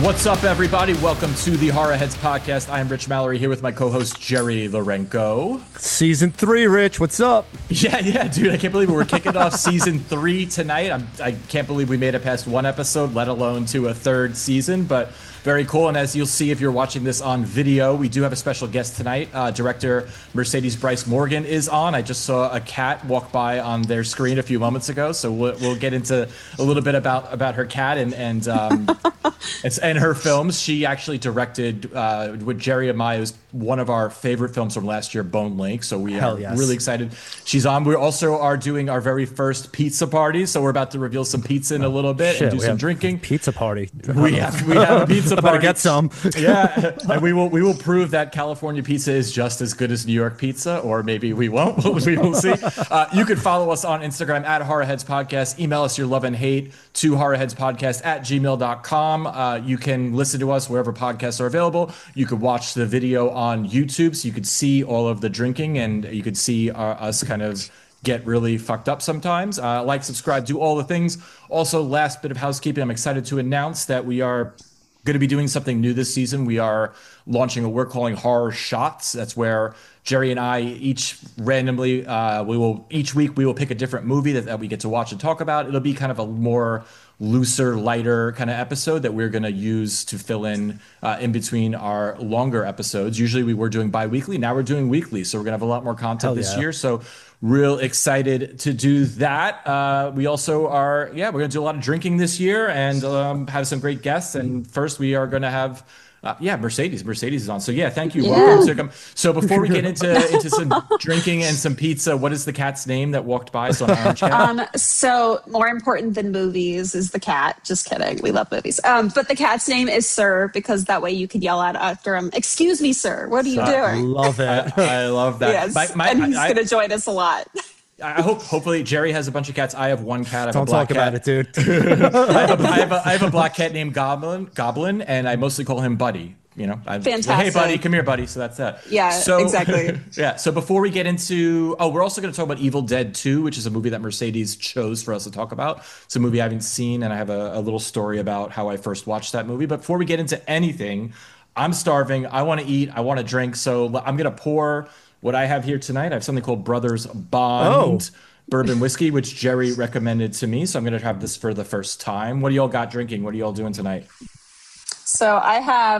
What's up, everybody? Welcome to the Horror Heads podcast. I am Rich Mallory here with my co-host Jerry Lorenko. Season 3, Rich. What's up? Yeah, dude. I can't believe we're kicking off season 3 tonight. I can't believe we made it past one episode, let alone to a third season, but very cool. And as you'll see if you're watching this on video, we do have a special guest tonight. Director Mercedes Bryce Morgan is on. I just saw a cat walk by on their screen a few moments ago, so we'll get into a little bit about her cat and her films. She actually directed with Jerry and I, was one of our favorite films from last year, Bone Link. So we are really excited. She's on. We also are doing our very first pizza party, so we're about to reveal some pizza in a little bit and do some drinking. Pizza party. We have a pizza party. Better get some. Yeah, and we will prove that California pizza is just as good as New York pizza, or maybe we won't. We will see. You can follow us on Instagram at Horrorheads Podcast. Email us your love and hate to horrorheadspodcast@gmail.com. You can listen to us wherever podcasts are available. You could watch the video on YouTube, so you could see all of the drinking, and you could see us kind of get really fucked up sometimes. Like, subscribe, do all the things. Also, last bit of housekeeping, I'm excited to announce that we are going to be doing something new this season. We are launching what we're calling Horror Shots. That's where Jerry and I each randomly, each week we will pick a different movie that we get to watch and talk about. It'll be kind of a more looser, lighter kind of episode that we're going to use to fill in between our longer episodes. Usually we were doing bi-weekly. Now we're doing weekly. So we're going to have a lot more content this year. So real excited to do that. We also are, we're going to do a lot of drinking this year and have some great guests. And first we are going to have Mercedes is on. So thank you. Welcome to come. So before we get into some drinking and some pizza, what is the cat's name that walked by? So an orange cat. So more important than movies is the cat. Just kidding. We love movies. But the cat's name is Sir, because that way you could yell out after him, "Excuse me, sir. What are you doing?" Love it. I love that. Yes. And he's going to join us a lot. I hopefully Jerry has a bunch of cats. I have one cat. Don't talk about it, dude. I have a black cat named Goblin, and I mostly call him Buddy. You know, fantastic. Hey, buddy, come here, buddy. So that's that. Yeah, so, exactly. So before we get into, we're also going to talk about Evil Dead 2, which is a movie that Mercedes chose for us to talk about. It's a movie I haven't seen, and I have a little story about how I first watched that movie. But before we get into anything, I'm starving. I want to eat. I want to drink. So I'm going to pour what I have here tonight. I have something called Brothers Bond bourbon whiskey, which Jerry recommended to me. So I'm going to have this for the first time. What do y'all got drinking? What are y'all doing tonight? So I have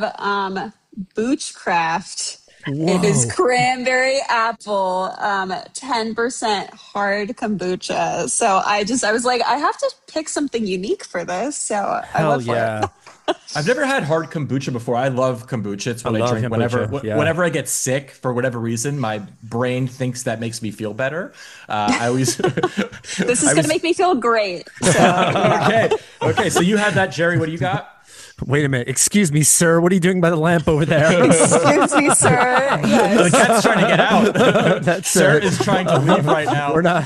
Boochcraft. Whoa. It is cranberry apple, 10% hard kombucha. So I was like, I have to pick something unique for this. So I went for it. I've never had hard kombucha before. I love kombucha. It's what I drink whenever I get sick for whatever reason. My brain thinks that makes me feel better. I always this is going to make me feel great. So, Okay. So you have that, Jerry. What do you got? Wait a minute. Excuse me, sir. What are you doing by the lamp over there? Excuse me, sir. Yes. The cat's trying to get out. Sir is trying to leave right now. We're not.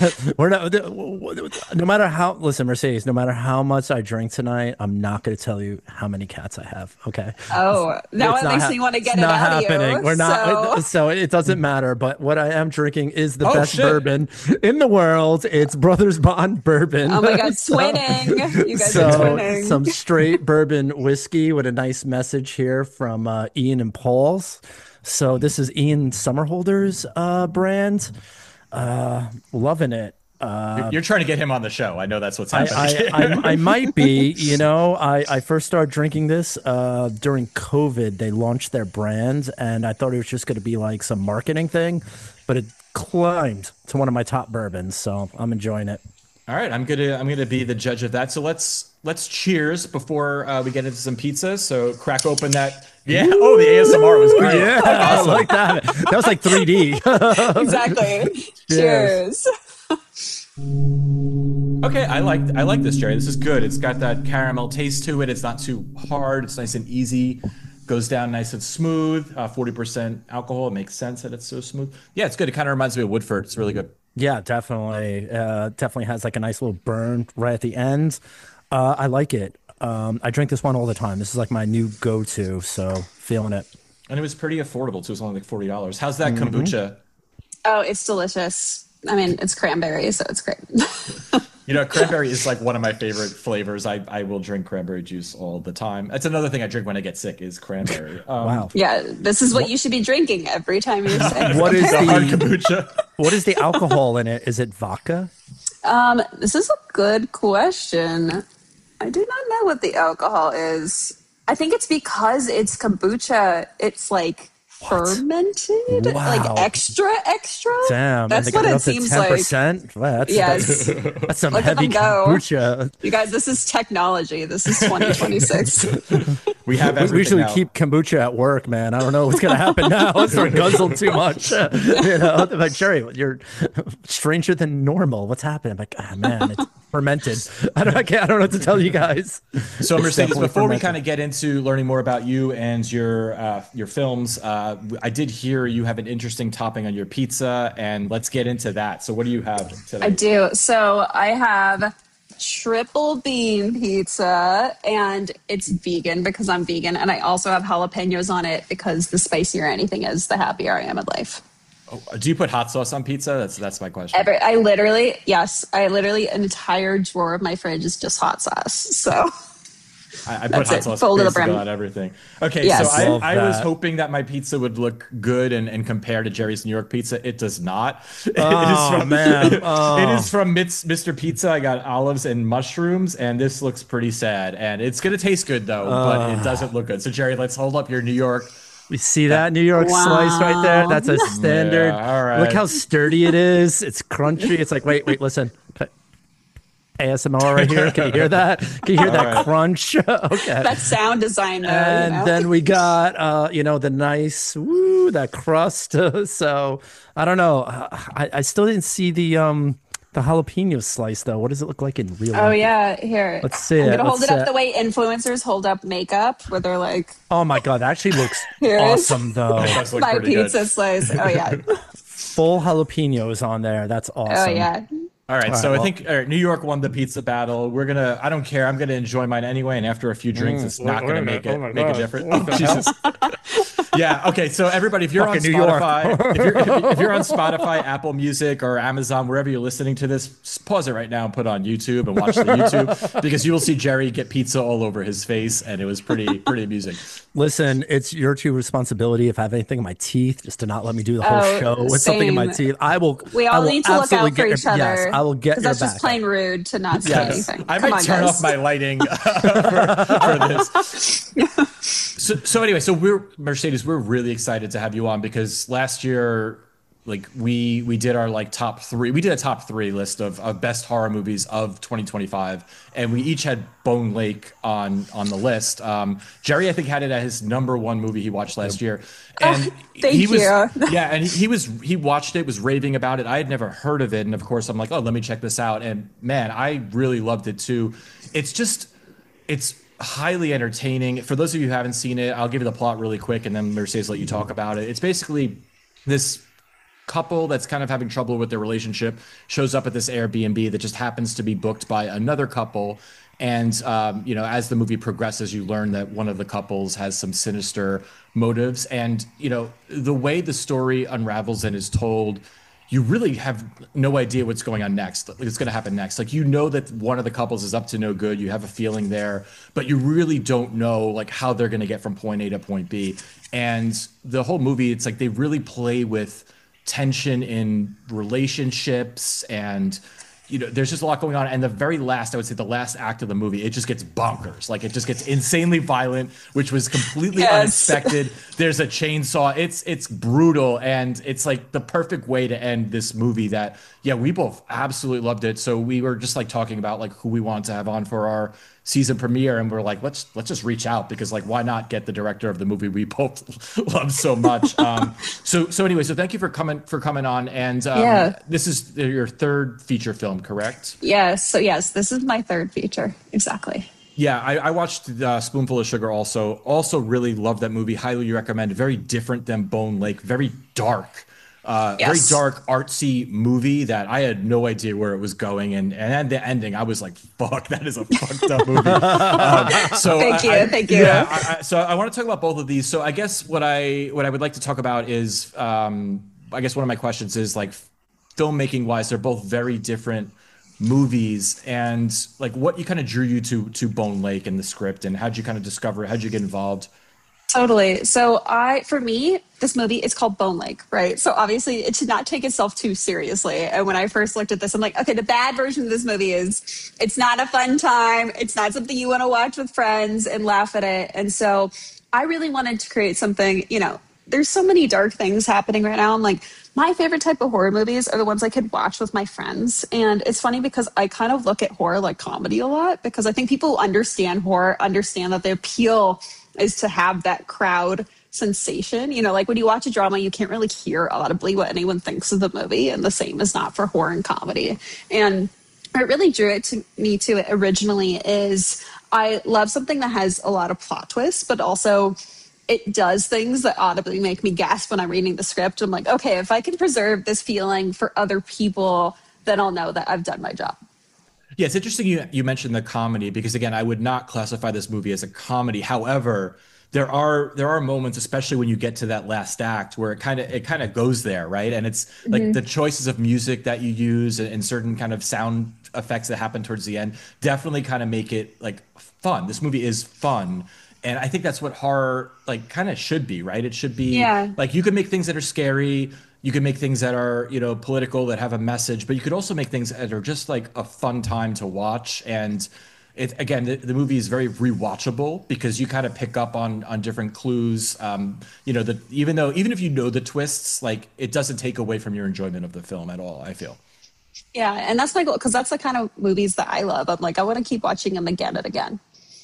No matter how, listen, Mercedes, no matter how much I drink tonight, I'm not going to tell you how many cats I have. Okay. Oh, now it makes me want to get it out happening. of you. We're not. So it doesn't matter. But what I am drinking is the best bourbon in the world. It's Brothers Bond bourbon. Oh my God, twinning. You guys are twinning. Some straight bourbon whiskey with a nice message here from Ian and Paul's. So this is Ian Somerhalder's brand. Loving it. You're trying to get him on the show. I know that's what's happening. I might be. You know, I first started drinking this during COVID. They launched their brand, and I thought it was just going to be like some marketing thing, but it climbed to one of my top bourbons. So I'm enjoying it. All right, I'm gonna be the judge of that. So let's cheers before we get into some pizza. So crack open that. Yeah. Ooh. Oh, the ASMR was great. Yeah, awesome. I like that. That was like 3D. Exactly. Cheers. Okay, I like this, Jerry. This is good. It's got that caramel taste to it. It's not too hard. It's nice and easy. Goes down nice and smooth. 40% alcohol. It makes sense that it's so smooth. Yeah, it's good. It kind of reminds me of Woodford. It's really good. Yeah, definitely. Definitely has like a nice little burn right at the end. I like it. I drink this one all the time. This is like my new go-to, so feeling it. And it was pretty affordable too. It was only like $40. How's that kombucha? Oh, it's delicious. I mean, it's cranberry, so it's great. You know, cranberry is like one of my favorite flavors. I will drink cranberry juice all the time. That's another thing I drink when I get sick is cranberry. Wow. Yeah, this is what you should be drinking every time you're sick. What is The hard the kombucha. what is the alcohol in it? Is it vodka? This is a good question. I do not know what the alcohol is. I think it's because it's kombucha. It's like fermented, Wow. like extra. Damn, That's and they what got it up to seems like. 10%. Wow, Yes. that's some Look at heavy them go. kombucha. You guys, this is technology. This is 2026. We have We everything usually now. keep kombucha at work, man. I don't know what's gonna happen now. It's sort of guzzled too much. You know, but Jerry, you're stranger than normal. What's happening? I'm like, ah, man, it's fermented. I don't know what to tell you guys. So Mercedes, definitely before we fermented. kind of get into learning more about you and your films, I did hear you have an interesting topping on your pizza, and let's get into that. So what do you have today? I do. So I have triple bean pizza, and it's vegan because I'm vegan, and I also have jalapenos on it because the spicier anything is, the happier I am in life. Do you put hot sauce on pizza? That's my question. I literally an entire drawer of my fridge is just hot sauce. So I put That's hot it. sauce Full to the basically brim. on everything. Okay, Yes. so Love I was that. hoping that my pizza would look good and compare to Jerry's New York pizza. It does not. Oh, man. Oh. It is from Mr. Pizza. I got olives and mushrooms, and this looks pretty sad. And it's gonna taste good though, but it doesn't look good. So Jerry, let's hold up your New York. We see that New York slice right there. That's a standard. Yeah, all right. Look how sturdy it is. It's crunchy. It's like, wait, listen. ASMR right here. Can you hear that? Can you hear that right. crunch? Okay. that's sound design, though. And you know? then we got, the nice, that crust. So I don't know. I still didn't see the jalapeno slice though. What does it look like in real life? Oh yeah, here. Let's see I'm it. gonna hold Let's it up see the way influencers hold up makeup, where they're like, Oh my God, that actually looks Here it is. awesome though. Does look "My pretty good. pizza slice." Oh yeah, Full jalapenos on there. That's awesome. oh yeah. All right, so well- I think New York won the pizza battle. I don't care. I'm gonna enjoy mine anyway, and after a few drinks, it's not gonna make a difference. Oh, Jesus. Yeah. Okay. So everybody, if you're on Fucking New York. Spotify, if you're on Spotify, Apple Music, or Amazon, wherever you're listening to this, just pause it right now and put it on YouTube and watch the YouTube because you will see Jerry get pizza all over his face, and it was pretty amusing. Listen, it's your true responsibility if I have anything in my teeth, just to not let me do the whole Oh, show with something in my same. teeth. I will. We I all will need to look absolutely out for get each your- other. Yes, I will get 'cause your that's just back. plain rude to not say Yes. anything. I Come might on, turn guys. off my lighting for this. So anyway, so we're really excited to have you on because last year, like we did our top three. We did a top three list of best horror movies of 2025, and we each had Bone Lake on the list. Jerry, I think, had it as his #1 movie he watched last year, and thank he was you. yeah, and he watched it, was raving about it. I had never heard of it, and of course, I'm like, oh, let me check this out. And man, I really loved it too. It's highly entertaining. For those of you who haven't seen it, I'll give you the plot really quick, and then Mercedes let you talk about it. It's basically this couple that's kind of having trouble with their relationship shows up at this Airbnb that just happens to be booked by another couple. And as the movie progresses, you learn that one of the couples has some sinister motives. And the way the story unravels and is told, you really have no idea what's going on next. It's going to happen next. Like, that one of the couples is up to no good. You have a feeling there, but you really don't know how they're going to get from point A to point B. And the whole movie, it's like they really play with tension in relationships, and there's just a lot going on. And the very last, I would say the last act of the movie, it just gets bonkers. It just gets insanely violent, which was completely Yes. unexpected. There's a chainsaw. It's brutal, and it's like the perfect way to end this movie. That we both absolutely loved it. So we were just talking about who we want to have on for our season premiere, and we're like, let's just reach out because why not get the director of the movie we both love so much. So anyway, so thank you for coming on, and this is your third feature film, correct? Yes. So yes, this is my third feature. Exactly. Yeah, I watched Spoonful of Sugar also really loved that movie. Highly recommend. Very different than Bone Lake. Very dark. Very Yes. dark, artsy movie that I had no idea where it was going, and at the ending, I was like, "Fuck, that is a fucked up movie." So Thank you. Yeah, so I want to talk about both of these. So I guess what I would like to talk about is, I guess one of my questions is filmmaking wise, they're both very different movies and like what you kind of drew you to Bone Lake and the script, and how'd you kind of discover it? How'd you get involved? Totally. So for me, this movie is called Bone Lake, right? So obviously it should not take itself too seriously. And when I first looked at this, I'm like, okay, the bad version of this movie is it's not a fun time. It's not something you want to watch with friends and laugh at it. And so I really wanted to create something, there's so many dark things happening right now. I'm like, my favorite type of horror movies are the ones I could watch with my friends. And it's funny because I kind of look at horror like comedy a lot because I think people who understand horror understand that the appeal is to have that crowd sensation. Like when you watch a drama, you can't really hear audibly what anyone thinks of the movie. And the same is not for horror and comedy. And what really drew it to me to it originally is I love something that has a lot of plot twists, but also it does things that audibly make me gasp when I'm reading the script. I'm like, okay, if I can preserve this feeling for other people, then I'll know that I've done my job. Yeah, it's interesting you mentioned the comedy because again, I would not classify this movie as a comedy. However, there are moments, especially when you get to that last act, where it kind of goes there, right? And it's like the choices of music that you use and certain kind of sound effects that happen towards the end definitely kind of make it like fun. This movie is fun. And I think that's what horror like kind of should be, right? It should be Yeah. like you can make things that are scary, you can make things that are, political that have a message, but you could also make things that are just like a fun time to watch. And it again, the movie is very rewatchable because you kind of pick up on different clues. That even if you know the twists, like it doesn't take away from your enjoyment of the film at all, I feel. Yeah. And that's my goal because that's the kind of movies that I love. I'm like, I want to keep watching them again and again.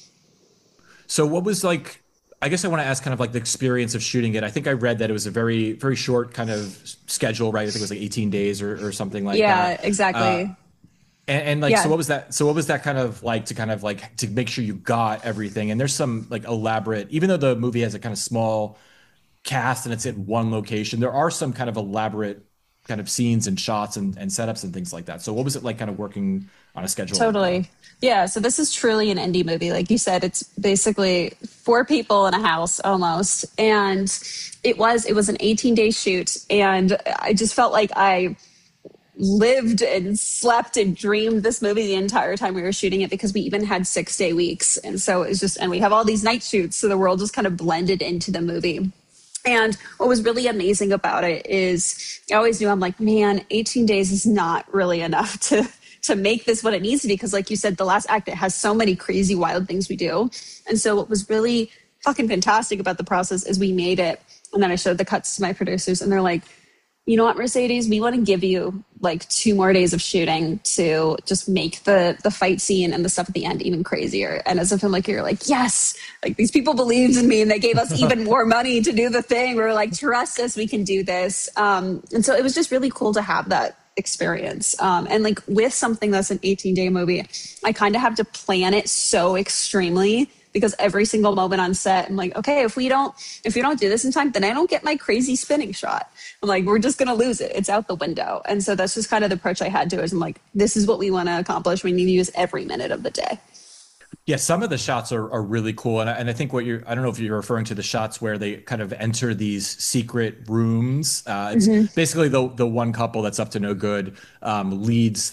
So what was like, I guess I want to ask kind of like the experience of shooting it. I think I read that it was a very, very short kind of schedule, right? I think it was like 18 days or something like Yeah, that. exactly. And like, Yeah. so what was that? So what was that kind of like to kind of like to make sure you got everything? And there's some like elaborate, even though the movie has a kind of small cast and it's in one location, there are some kind of elaborate kind of scenes and shots and setups and things like that. So what was it like kind of working on a schedule like that? Totally. Yeah. So this is truly an indie movie. Like you said, it's basically four people in a house almost. And it was an 18-day shoot. And I just felt like I lived and slept and dreamed this movie the entire time we were shooting it because we even had 6-day weeks. And so it was just, and we have all these night shoots. So the world just kind of blended into the movie. And what was really amazing about it is I always knew I'm like, man, 18 days is not really enough to make this what it needs to be. Because like you said, the last act, it has so many crazy, wild things we do. And so what was really fucking fantastic about the process is we made it. And then I showed the cuts to my producers and they're like, you know what, Mercedes, we want to give you like 2 more days of shooting to just make the fight scene and the stuff at the end even crazier. And as a filmmaker, you're like, yes, like these people believed in me and they gave us even more money to do the thing. We were like, trust us, we can do this. And so it was just really cool to have that experience. And like with something that's an 18-day movie, I kind of have to plan it so extremely because every single moment on set, I'm like, okay, if we don't do this in time, then I don't get my crazy spinning shot. I'm like, we're just going to lose it. It's out the window. And so that's just kind of the approach I had to it. I'm like, this is what we want to accomplish. We need to use every minute of the day. Yeah, some of the shots are really cool. And I think I don't know if you're referring to the shots where they kind of enter these secret rooms. It's basically the one couple that's up to no good leads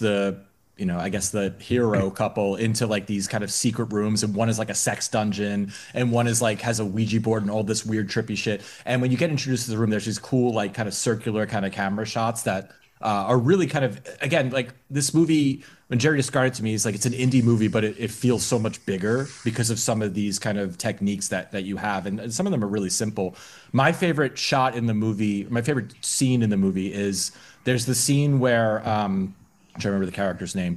I guess the hero couple into like these kind of secret rooms, and one is like a sex dungeon, and one is like has a Ouija board and all this weird trippy shit. And when you get introduced to the room, there's these cool like kind of circular kind of camera shots that are really kind of again like this movie. When Jerry described it to me, he's like it's an indie movie, but it feels so much bigger because of some of these kind of techniques that you have, and some of them are really simple. My favorite shot in the movie, my favorite scene in the movie is there's the scene where I'm trying to remember the character's name.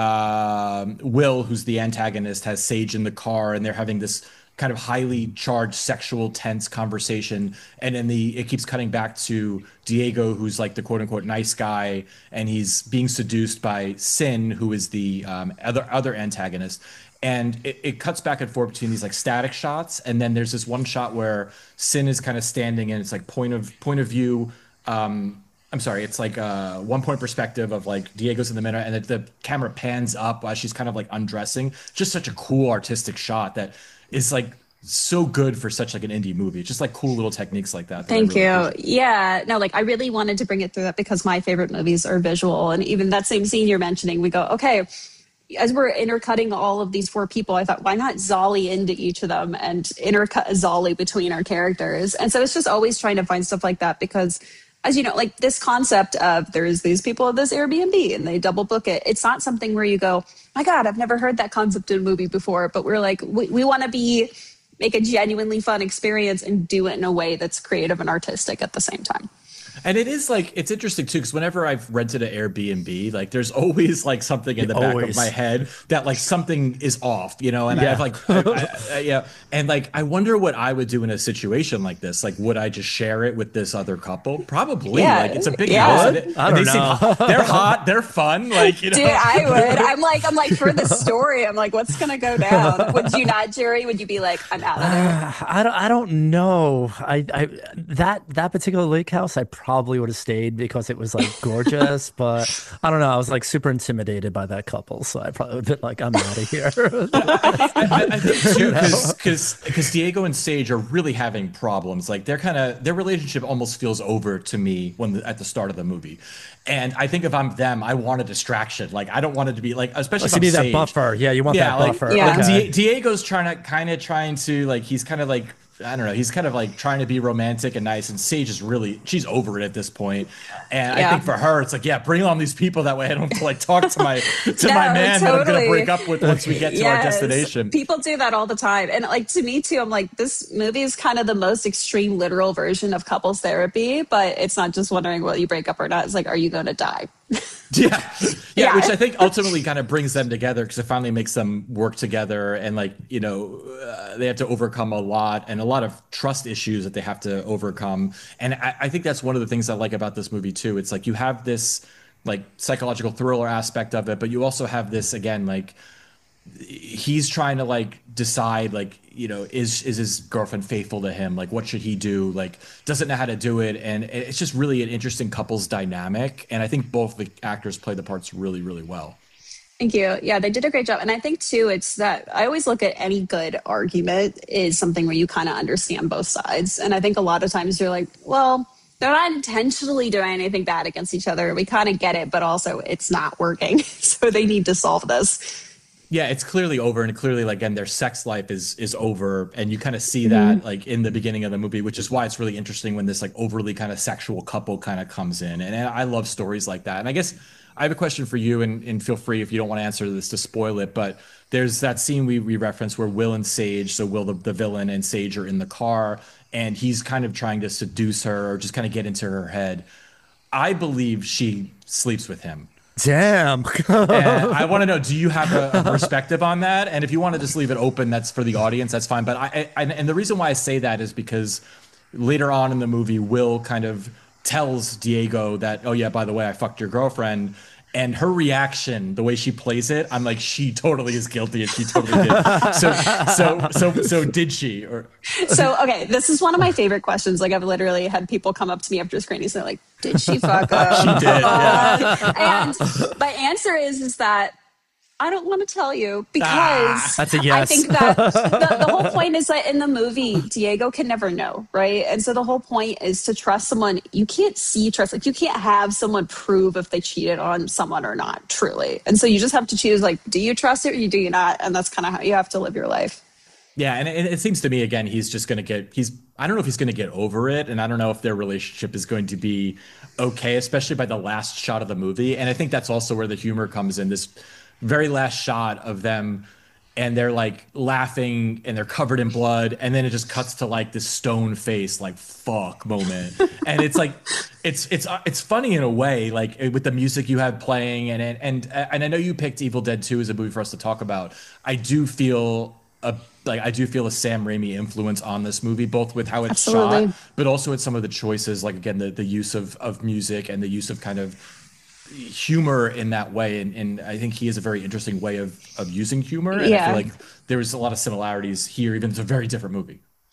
Will, who's the antagonist, has Sage in the car, and they're having this kind of highly charged, sexual, tense conversation. And then it keeps cutting back to Diego, who's like the quote unquote nice guy, and he's being seduced by Sin, who is the other antagonist. And it cuts back and forth between these like static shots, and then there's this one shot where Sin is kind of standing, and it's like point of view. I'm sorry, it's like a 1 point perspective of like Diego's in the middle, and the camera pans up while she's kind of like undressing. Just such a cool artistic shot that is like so good for such like an indie movie. Just like cool little techniques like that I Thank really you. appreciate. Yeah, no, like I really wanted to bring it through that because my favorite movies are visual. And even that same scene you're mentioning, we go, okay, as we're intercutting all of these four people, I thought, why not Zolly into each of them and intercut a Zolly between our characters? And so it's just always trying to find stuff like that because, as you know, like this concept of there's these people at this Airbnb and they double book it. It's not something where you go, my God, I've never heard that concept in a movie before. But we're like, we want to make a genuinely fun experience and do it in a way that's creative and artistic at the same time. And it is like it's interesting too because whenever I've rented an Airbnb, like there's always like something in the back of my head that like something is off, you know. And Yeah. I've like, yeah, and like I wonder what I would do in a situation like this. Like, would I just share it with this other couple? Probably. Yeah, Like, it's a big yeah. house. Would? And I don't they seem know. hot. They're hot. They're fun. Like, you know. Dude, I would. I'm like for the story. I'm like, what's gonna go down? Would you not, Jerry? Would you be like, I'm out of there? I don't know. That particular lake house, I probably would have stayed because it was like gorgeous, but I don't know. I was like super intimidated by that couple, so I probably would have been like, I'm out of here. I think too, because Diego and Sage are really having problems. Like their relationship almost feels over to me at the start of the movie. And I think if I'm them, I want a distraction. Like I don't want it to be like, especially if So you I'm need that Sage. buffer. Yeah, you want that buffer. Yeah. Like Okay. Diego's trying to like he's kind of like I don't know. He's kind of like trying to be romantic and nice, and Sage is she's over it at this point. And I Yeah. think for her, it's like, yeah, bring on these people that way I don't have to like talk to my No, my man that I'm gonna totally. break up with once we get to our Yes. destination. People do that all the time. And like to me too, I'm like, this movie is kind of the most extreme literal version of couples therapy, but it's not just wondering will you break up or not. It's like, are you gonna die? Yeah. Yeah. Which I think ultimately kind of brings them together because it finally makes them work together and like, you know, they have to overcome a lot of trust issues that they have to overcome. And I think that's one of the things I like about this movie too. It's like you have this like psychological thriller aspect of it, but you also have this again, like he's trying to like decide like you know is his girlfriend faithful to him, like what should he do, like doesn't know how to do it, and it's just really an interesting couples dynamic, and I think both the actors play the parts really really well. Thank you. Yeah, they did a great job. And I think too, it's that I always look at any good argument is something where you kind of understand both sides. And I think a lot of times you're like, well, they're not intentionally doing anything bad against each other. We kind of get it, but also it's not working. So they need to solve this. Yeah, it's clearly over, and clearly like again their sex life is over, and you kind of see that like in the beginning of the movie, which is why it's really interesting when this like overly kind of sexual couple kind of comes in, and I love stories like that. And I guess I have a question for you, and feel free if you don't want to answer this to spoil it, but there's that scene we referenced where Will and Sage, so Will the villain and Sage are in the car, and he's kind of trying to seduce her or just kind of get into her head. I believe she sleeps with him. Damn. And I want to know, do you have a perspective on that? And if you want to just leave it open, that's for the audience, that's fine. But and the reason why I say that is because later on in the movie, Will kind of tells Diego that, oh yeah, by the way, I fucked your girlfriend. And her reaction, the way she plays it, I'm like, she totally is guilty, and she totally did. So did she? Or So, okay, this is one of my favorite questions. Like, I've literally had people come up to me after screenings and they're like, did she fuck up? she did? Yeah. And my answer is that I don't want to tell you because That's a yes. I think that the whole point is that in the movie, Diego can never know, right? And so the whole point is to trust someone. You can't see trust. Like you can't have someone prove if they cheated on someone or not, truly. And so you just have to choose, like, do you trust it or do you not? And that's kind of how you have to live your life. Yeah, and it seems to me again he's just going to I don't know if he's going to get over it, and I don't know if their relationship is going to be okay, especially by the last shot of the movie. And I think that's also where the humor comes in. This very last shot of them, and they're like laughing and they're covered in blood, and then it just cuts to like this stone face like fuck moment. And it's like it's funny in a way, like with the music you have playing, and I know you picked Evil Dead 2 as a movie for us to talk about. I do feel a Sam Raimi influence on this movie, both with how it's Absolutely. shot, but also with some of the choices, like again the use of music and the use of kind of humor in that way. And I think he has a very interesting way of using humor. And I Yeah. feel like there's a lot of similarities here, even though it's a very different movie.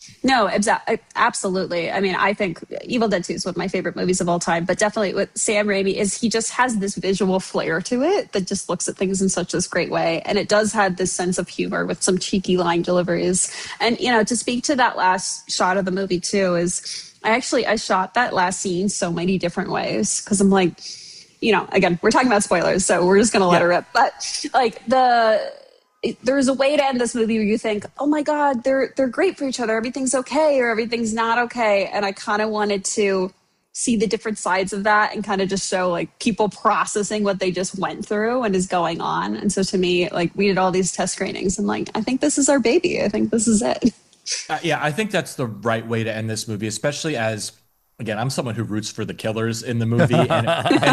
No, absolutely. I mean, I think Evil Dead 2 is one of my favorite movies of all time, but definitely with Sam Raimi is he just has this visual flair to it that just looks at things in such this great way. And it does have this sense of humor with some cheeky line deliveries. And, you know, to speak to that last shot of the movie too is I shot that last scene so many different ways because I'm like, you know, again, we're talking about spoilers, so we're just going to let her rip. But like there's a way to end this movie where you think, oh my God, they're great for each other. Everything's okay or everything's not okay. And I kind of wanted to see the different sides of that and kind of just show like people processing what they just went through and is going on. And so to me, like we did all these test screenings. I'm like, I think this is our baby. I think this is it. Yeah, I think that's the right way to end this movie, especially as, again, I'm someone who roots for the killers in the movie. And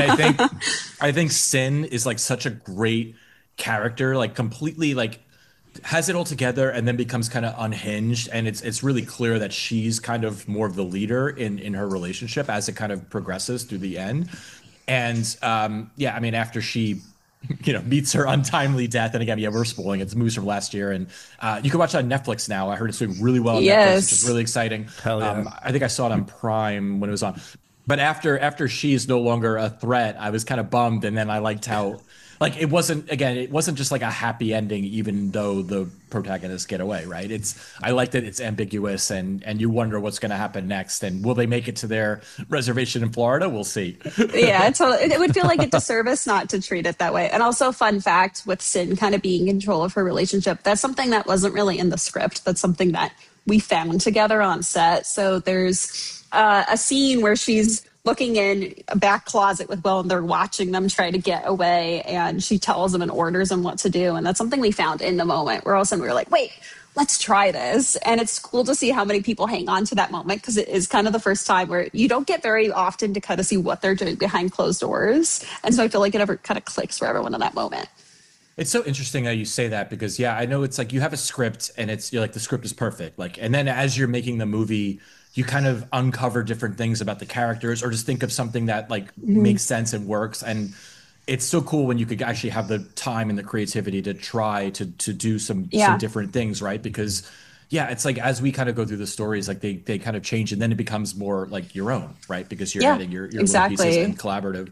I think Sin is like such a great character, like completely like has it all together and then becomes kind of unhinged, and it's really clear that she's kind of more of the leader in her relationship as it kind of progresses through the end. And yeah, I mean, after she meets her untimely death, and again, yeah, we're spoiling it. It's movies from last year, and you can watch it on Netflix now. I heard it's doing really well on Netflix, which is really exciting. Hell yeah. I think I saw it on Prime when it was on. But after she's no longer a threat, I was kind of bummed, and then I liked how like it wasn't just like a happy ending, even though the protagonists get away, right? I like that it's ambiguous, and you wonder what's going to happen next, and will they make it to their reservation in Florida? We'll see. Yeah, totally. It would feel like a disservice not to treat it that way. And also, fun fact, with Sin kind of being in control of her relationship, that's something that wasn't really in the script. That's something that we found together on set. So there's a scene where she's looking in a back closet with Will, and they're watching them try to get away, and she tells them and orders them what to do. And that's something we found in the moment where all of a sudden we were like, wait, let's try this. And it's cool to see how many people hang on to that moment, because it is kind of the first time where you don't get very often to kind of see what they're doing behind closed doors. And so I feel like it ever kind of clicks for everyone in that moment. It's so interesting how you say that, because yeah, I know it's like you have a script and you're like, the script is perfect. Like, and then as you're making the movie, you kind of uncover different things about the characters, or just think of something that like makes sense and works. And it's so cool when you could actually have the time and the creativity to try to do some different things, right? Because yeah, it's like as we kind of go through the stories, like they kind of change, and then it becomes more like your own, right? Because you're adding your little pieces and collaborative.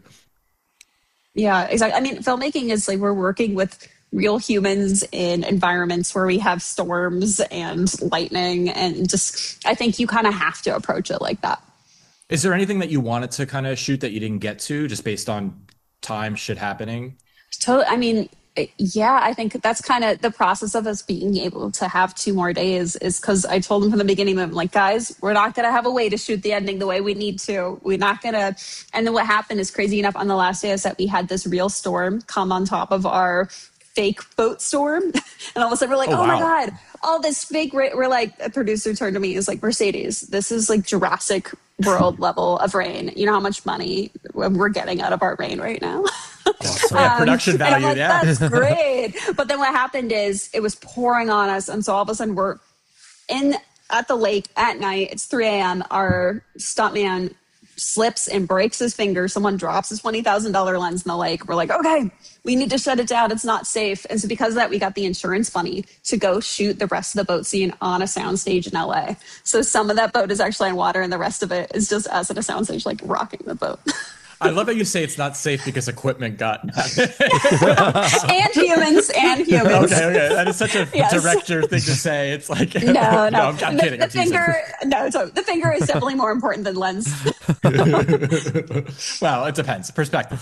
Yeah, exactly. I mean, filmmaking is like we're working with real humans in environments where we have storms and lightning, and just I think you kind of have to approach it like that. Is there anything that you wanted to kind of shoot that you didn't get to, just based on time, shit happening? Totally. I mean, yeah, I think that's kind of the process of us being able to have 2 more days, is because I told them from the beginning, I'm like, guys, we're not going to have a way to shoot the ending the way we need to. We're not going to. And then what happened is, crazy enough, on the last day of set, we had this real storm come on top of our fake boat storm. And all of a sudden we're like, oh my God, all this fake we're like, a producer turned to me, is like, Mercedes, this is like Jurassic World level of rain. You know how much money we're getting out of our rain right now? Production value. And I'm like, that's great. But then what happened is it was pouring on us. And so all of a sudden we're at the lake at night. It's 3 a.m. Our stuntman slips and breaks his finger. Someone drops his $20,000 lens in the lake. We're like, okay, we need to shut it down. It's not safe. And so because of that, we got the insurance money to go shoot the rest of the boat scene on a soundstage in LA. So some of that boat is actually on water, and the rest of it is just us at a soundstage, like rocking the boat. I love how you say it's not safe because equipment got and humans. Okay. That is such a director thing to say. It's like no, I'm kidding. The finger, the finger is definitely more important than lens. Well, it depends. Perspective.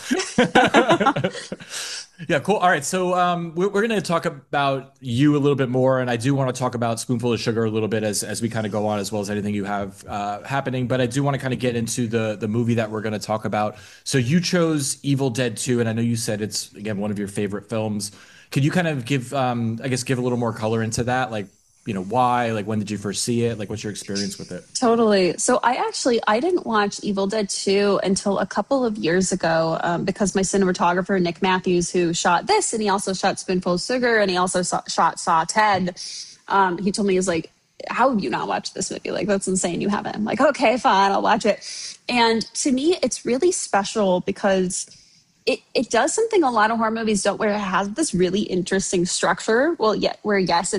Yeah, cool. All right, so we're going to talk about you a little bit more, and I do want to talk about Spoonful of Sugar a little bit as we kind of go on, as well as anything you have happening. But I do want to kind of get into the movie that we're going to talk about. So you chose Evil Dead 2, and I know you said it's, again, one of your favorite films. Could you kind of give a little more color into that? Like, why? Like, when did you first see it? Like, what's your experience with it? Totally. So I didn't watch Evil Dead 2 until a couple of years ago, because my cinematographer, Nick Matthews, who shot this, and he also shot Spoonful of Sugar, and he also shot Saw Ted. He told me, he was like, how have you not watched this movie? Like, that's insane. You haven't. I'm like, okay, fine, I'll watch it. And to me, it's really special because it does something a lot of horror movies don't, where it has this really interesting structure. Well, yeah, where yes, it's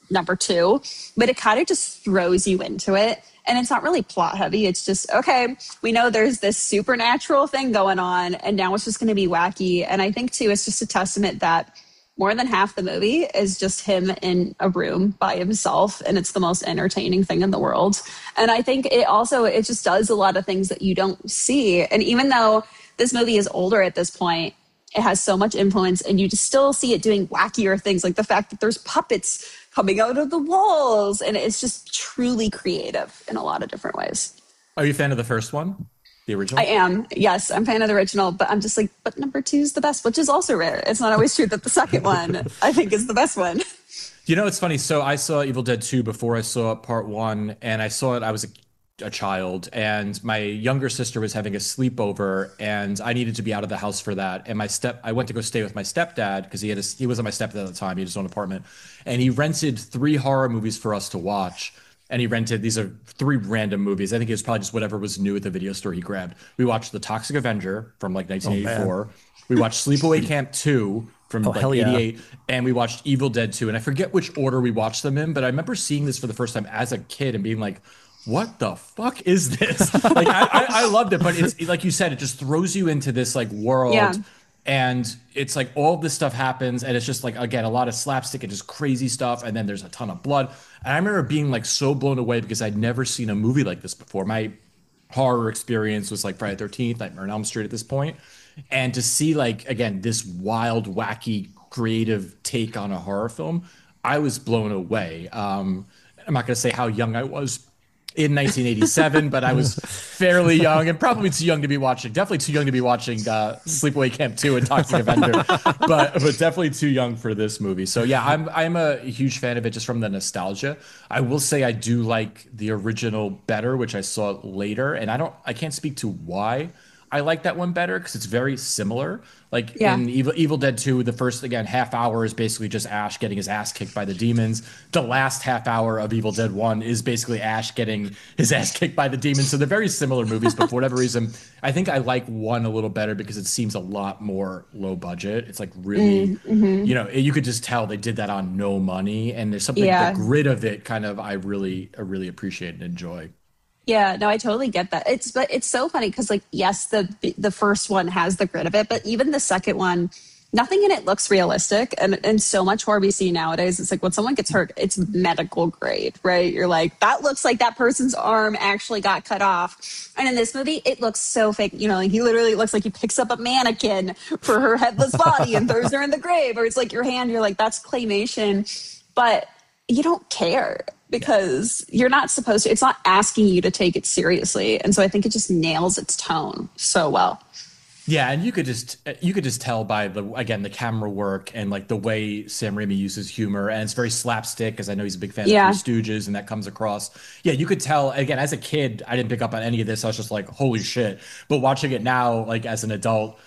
number two, but it kind of just throws you into it. And it's not really plot heavy. It's just, okay, we know there's this supernatural thing going on, and now it's just going to be wacky. And I think, too, it's just a testament that more than half the movie is just him in a room by himself, and it's the most entertaining thing in the world. And I think it just does a lot of things that you don't see. And even though this movie is older at this point, it has so much influence, and you just still see it doing wackier things, like the fact that there's puppets coming out of the walls, and it's just truly creative in a lot of different ways. Are you a fan of the first one, the original? I am. Yes, I'm a fan of the original, but I'm just like, but number two is the best, which is also rare. It's not always true that the second one I think is the best one. You know, it's funny. So I saw Evil Dead 2 before I saw part one, and I saw it. I was a child, and my younger sister was having a sleepover, and I needed to be out of the house for that. And I went to go stay with my stepdad because he wasn't my stepdad at the time. He had his own apartment, and he rented 3 horror movies for us to watch. And he rented, these are 3 random movies. I think it was probably just whatever was new at the video store he grabbed. We watched The Toxic Avenger from like 1984. We watched Sleepaway Camp 2 from like 88. And we watched Evil Dead 2. And I forget which order we watched them in, but I remember seeing this for the first time as a kid and being like, what the fuck is this? Like, I loved it, but it's like you said, it just throws you into this like world. Yeah. And it's like all this stuff happens, and it's just like, again, a lot of slapstick and just crazy stuff. And then there's a ton of blood. And I remember being like so blown away because I'd never seen a movie like this before. My horror experience was like Friday the 13th, Nightmare on Elm Street at this point. And to see like, again, this wild, wacky, creative take on a horror film, I was blown away. I'm not going to say how young I was in 1987, but I was fairly young and probably too young to be watching. Definitely too young to be watching Sleepaway Camp 2 and Toxic Avenger, but definitely too young for this movie. So yeah, I'm a huge fan of it just from the nostalgia. I will say I do like the original better, which I saw later, and I can't speak to why I like that one better because it's very similar. Like in Evil Dead 2, the first, again, half hour is basically just Ash getting his ass kicked by the demons. The last half hour of Evil Dead 1 is basically Ash getting his ass kicked by the demons. So they're very similar movies, but for whatever reason, I think I like one a little better because it seems a lot more low budget. It's like really, you know, you could just tell they did that on no money. And there's something, the grit of it kind of I really appreciate and enjoy. Yeah, no, I totally get that. But it's so funny because, like, yes, the first one has the grit of it, but even the second one, nothing in it looks realistic. And so much horror we see nowadays, it's like when someone gets hurt, it's medical grade, right? You're like, that looks like that person's arm actually got cut off. And in this movie, it looks so fake. You know, like he literally looks like he picks up a mannequin for her headless body and throws her in the grave. Or it's like your hand, you're like, that's claymation. But you don't care because you're not supposed to. It's not asking you to take it seriously. And so I think it just nails its tone so well. Yeah, and you could just tell by the camera work and like the way Sam Raimi uses humor, and it's very slapstick because I know he's a big fan of Three Stooges, and that comes across. Yeah, you could tell. Again, as a kid, I didn't pick up on any of this. I was just like, holy shit. But watching it now, like as an adult,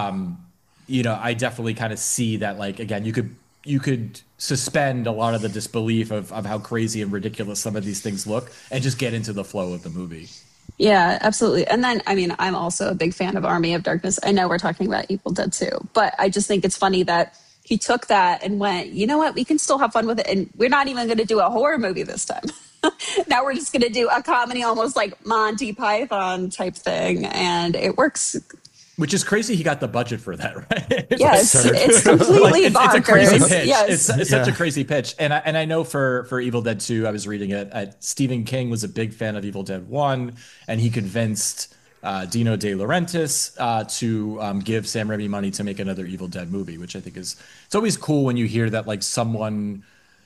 you know, I definitely kind of see that. Like again, you could suspend a lot of the disbelief of how crazy and ridiculous some of these things look and just get into the flow of the movie. Yeah, absolutely. And then, I mean, I'm also a big fan of Army of Darkness. I know we're talking about Evil Dead 2, but I just think it's funny that he took that and went, you know what, we can still have fun with it. And we're not even going to do a horror movie this time. Now we're just going to do a comedy, almost like Monty Python type thing. And it works. Which is crazy he got the budget for that, right? Yes, it's completely bonkers. It's a crazy pitch. Yes. It's such a crazy pitch. And I know for Evil Dead 2, I was reading it. Stephen King was a big fan of Evil Dead 1, and he convinced Dino De Laurentiis to give Sam Raimi money to make another Evil Dead movie, which I think it's always cool when you hear that like someone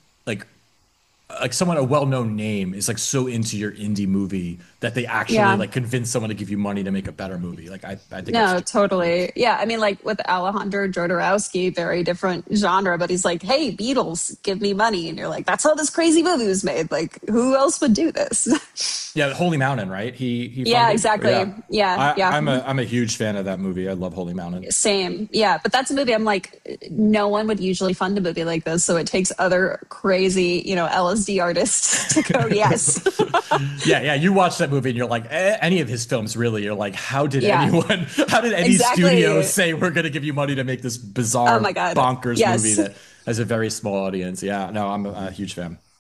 a well-known name is like so into your indie movie that they actually like convince someone to give you money to make a better movie. Like I think totally. Yeah. I mean, like with Alejandro Jodorowsky, very different genre, but he's like, hey, Beatles, give me money. And you're like, that's how this crazy movie was made. Like who else would do this? Yeah. Holy Mountain, right? He exactly. Yeah. I'm a huge fan of that movie. I love Holy Mountain. Same. Yeah. But that's a movie I'm like, no one would usually fund a movie like this. So it takes other crazy, you know, LSD artists to go, yes. Yeah. You watch that movie and you're like, any of his films really, you're like, how did any studio say we're going to give you money to make this bizarre, bonkers movie that has a very small audience? Yeah, no, I'm a huge fan.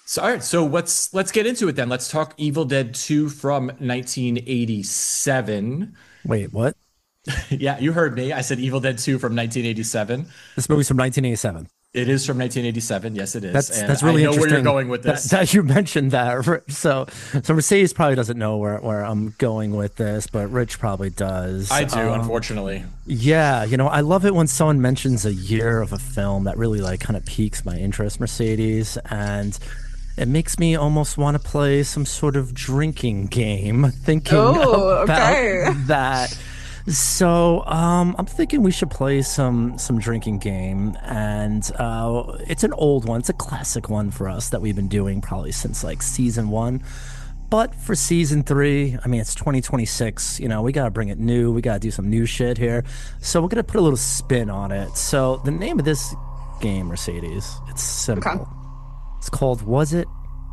So, all right, so let's get into it then. Let's talk Evil Dead 2 from 1987. Wait, what? Yeah, you heard me. I said Evil Dead 2 from 1987. This movie's from 1987. It is from 1987. Yes, it is. That's really I know interesting. where you're going with this. That you mentioned that. So Mercedes probably doesn't know where I'm going with this, but Rich probably does. I do, unfortunately. Yeah, I love it when someone mentions a year of a film that really like kind of piques my interest, Mercedes, and it makes me almost want to play some sort of drinking game, thinking about that. So I'm thinking we should play some drinking game, and it's an old one. It's a classic one for us that we've been doing probably since like season 1. But for season 3, I mean, it's 2026. We got to bring it new. We got to do some new shit here. So we're going to put a little spin on it. So the name of this game, Mercedes, it's simple. Okay. It's called Was It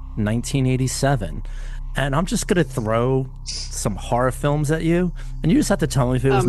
1987? And I'm just going to throw some horror films at you, and you just have to tell me if it was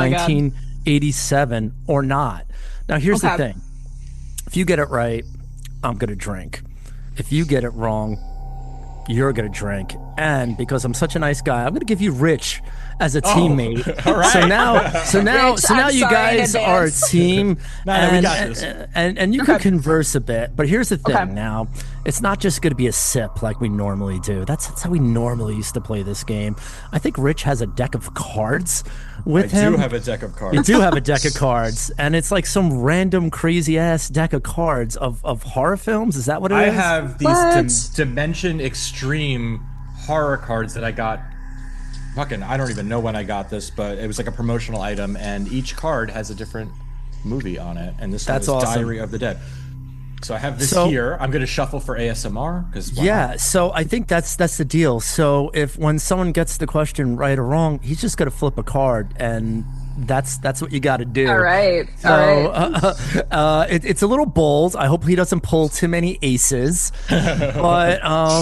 1987 or not. Now, here's the thing. If you get it right, I'm going to drink. If you get it wrong, you're going to drink. And because I'm such a nice guy, I'm going to give you Rich as a teammate. All right. So now you guys are a team, we got this. and you can converse a bit. But here's the thing. Now, it's not just going to be a sip like we normally do. That's how we normally used to play this game. I think Rich has a deck of cards with him. I do have a deck of cards. You do have a deck of cards, and it's like some random crazy ass deck of cards of horror films. Is that what it is? I have these Dimension Extreme horror cards that I got. I don't even know when I got this, but it was like a promotional item, and each card has a different movie on it. And this one is awesome. Diary of the Dead. So I have this here. I'm going to shuffle for ASMR because so I think that's the deal. So when someone gets the question right or wrong, he's just going to flip a card, and that's what you got to do. All right. It's a little bold. I hope he doesn't pull too many aces. But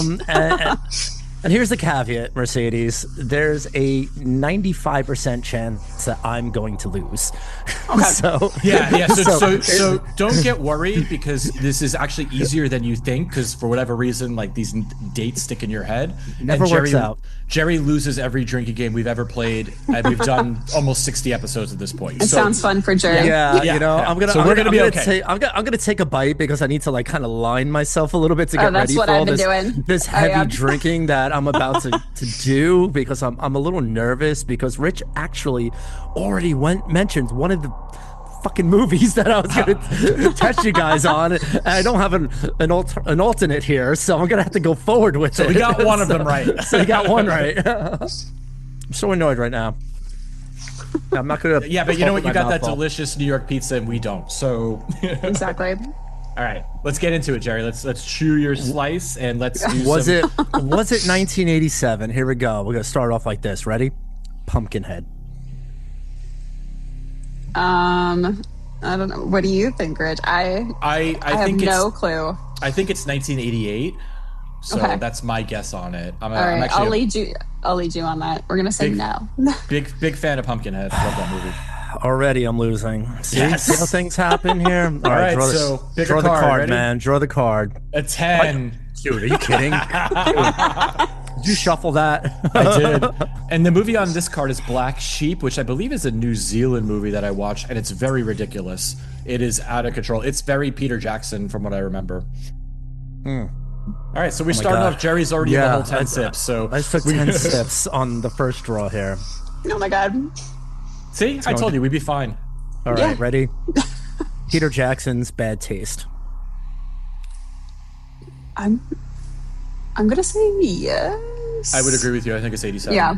and here's the caveat, Mercedes. There's a 95% chance that I'm going to lose. Okay. So don't get worried, because this is actually easier than you think, because for whatever reason, like, these dates stick in your head. Never works out. Jerry loses every drinking game we've ever played, and we've done almost 60 episodes at this point. It sounds fun for Jerry. I'm gonna okay. I'm gonna take a bite, because I need to like kind of line myself a little bit to get ready for all this heavy drinking that I'm about to do, because I'm a little nervous, because Rich actually already mentioned one of the fucking movies that I was going to test you guys on, and I don't have an alternate here, so I'm going to have to go forward with it. So we got one of them right. So you got one right. I'm so annoyed right now. I'm not going to. Yeah, but you know what? You got that delicious New York pizza, and we don't. So Exactly. All right, let's get into it, Jerry. Let's chew your slice, and let's do Was it 1987? Here we go. We're going to start off like this. Ready? Pumpkinhead. I don't know. What do you think, Rich? I have no clue. I think it's 1988. So that's my guess on it. All right, I'll lead you on that. We're gonna say no. Big fan of Pumpkinhead. I love that movie. Already, I'm losing. See how things happen here. All right, draw pick the a card, card, ready? man. Draw the card. A 10. Dude, are you kidding? Did you shuffle that? I did. And the movie on this card is Black Sheep, which I believe is a New Zealand movie that I watched, and it's very ridiculous. It is out of control. It's very Peter Jackson, from what I remember. All right, so we started off. Jerry's already in the whole 10 sips. So I just took 10 sips on the first draw here. Oh my god. See, I told you we'd be fine. All right, ready? Peter Jackson's Bad Taste. I'm gonna say yes. I would agree with you. I think it's 87. Yeah.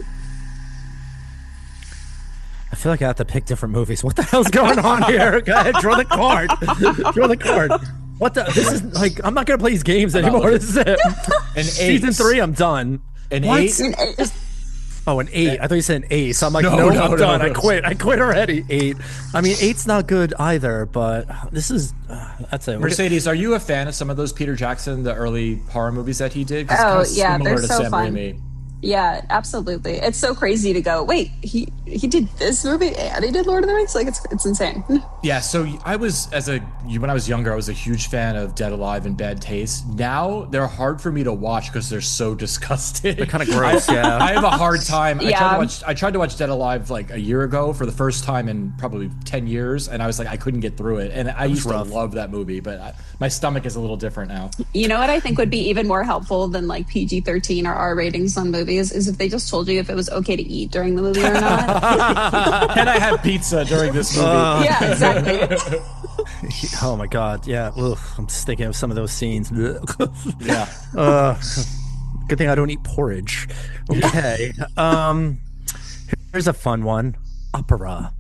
I feel like I have to pick different movies. What the hell's going on here? Go ahead, draw the card. Draw the card. What the? This is like, I'm not gonna play these games anymore. This is it. An 8. Season 3, I'm done. An What? 8. An 8. Oh, an 8. I thought you said an ace. I'm like, no, I'm done. I quit. I quit already. 8. I mean, 8's not good either, but this is, that's it. Mercedes, are you a fan of some of those Peter Jackson, the early horror movies that he did? Oh, yeah, they're so fun. Raimi. Yeah, absolutely. It's so crazy to go, wait, he did this movie and he did Lord of the Rings? Like, it's insane. Yeah, so when I was younger, I was a huge fan of Dead Alive and Bad Taste. Now they're hard for me to watch because they're so disgusting. They're kind of gross, yeah. I have a hard time. Yeah. I tried to watch Dead Alive like a year ago for the first time in probably 10 years, and I was like, I couldn't get through it. And I used to love that movie, but my stomach is a little different now. You know what I think would be even more helpful than like PG-13 or R ratings on movies is if they just told you if it was okay to eat during the movie or not. Can I have pizza during this movie? Yeah, exactly. Oh my god, yeah. Ugh, I'm just thinking of some of those scenes. Yeah. Good thing I don't eat porridge. Okay. Here's a fun one. Opera.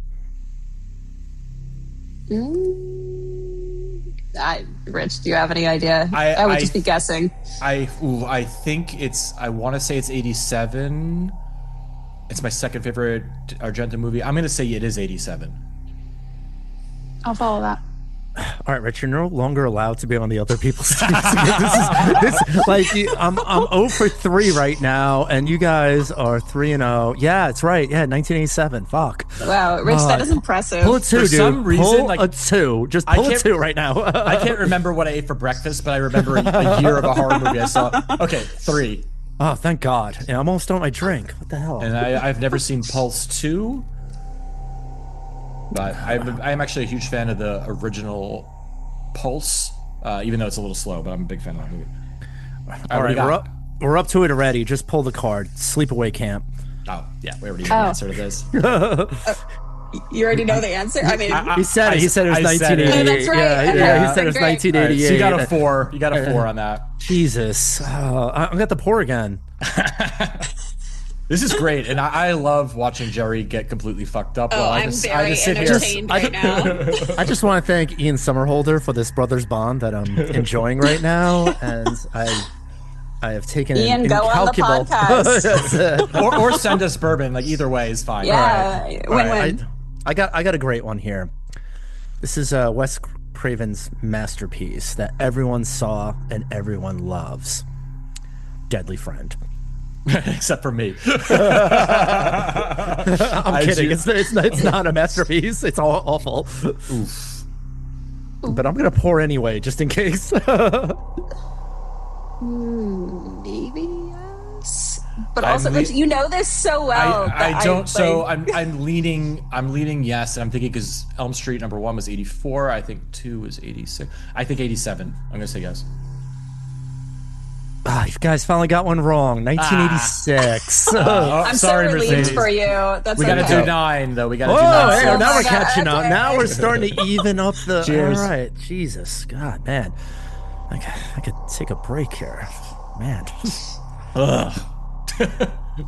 Rich, do you have any idea? I would just be guessing. I think I want to say it's 87. It's my second favorite Argento movie. I'm going to say it is 87. I'll follow that. All right, Rich, you're no longer allowed to be on the other people's teams. I'm 0 for 3 right now, and you guys are 3-0. Yeah, it's right. Yeah, 1987. Fuck. Wow, Rich, that is impressive. Pull a 2, For dude. some reason, pull like, a 2. Just pull a 2 right now. I can't remember what I ate for breakfast, but I remember a year of a horror movie I saw. Okay, 3. Oh, thank God. Yeah, I'm almost done with my drink. What the hell? And I've never seen Pulse 2. But I'm actually a huge fan of the original Pulse, even though it's a little slow, but I'm a big fan of that movie. All right, we're up to it already. Just pull the card. Sleepaway Camp. Oh, yeah, we already know the answer to this. You already know the answer? I mean, He said it. He said it was I said it. 1988. Oh, that's right. Yeah, Okay. he said it was Great. 1988. So you got a 4. You got a 4 on that. Jesus. I'm got the pour again. This is great, and I love watching Jerry get completely fucked up. oh, I I'm just very sit here. entertained right now. I just want to thank Ian Somerhalder for this brothers bond that I'm enjoying right now, and I have taken Ian, an go on the incalculable. podcast. That's it. or send us bourbon. Like either way is fine. Yeah, All right, win-win. I got a great one here. This is Wes Craven's masterpiece that everyone saw and everyone loves. Deadly Friend. Except for me. I'm kidding. It's not a masterpiece. It's all awful. Oof. But I'm gonna pour anyway, just in case. Maybe yes. But I'm also, Rich, you know this so well. I don't. So I'm leaning yes, and I'm thinking because Elm Street #1 was 84. I think 2 was 86. I think 87. I'm gonna say yes. You guys finally got one wrong. 1986. I'm sorry, so relieved Mercedes. for you. That's We gotta okay. do 9 though. We gotta do Whoa, 9. hey, Oh now my we're God, catching up. okay. Now we're starting to even up the. Cheers. All right, Jesus, God, man, I could take a break here, man. Ugh. Okay.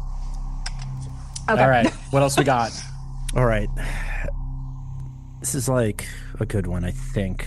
All right. What else we got? All right, this is like a good one, I think.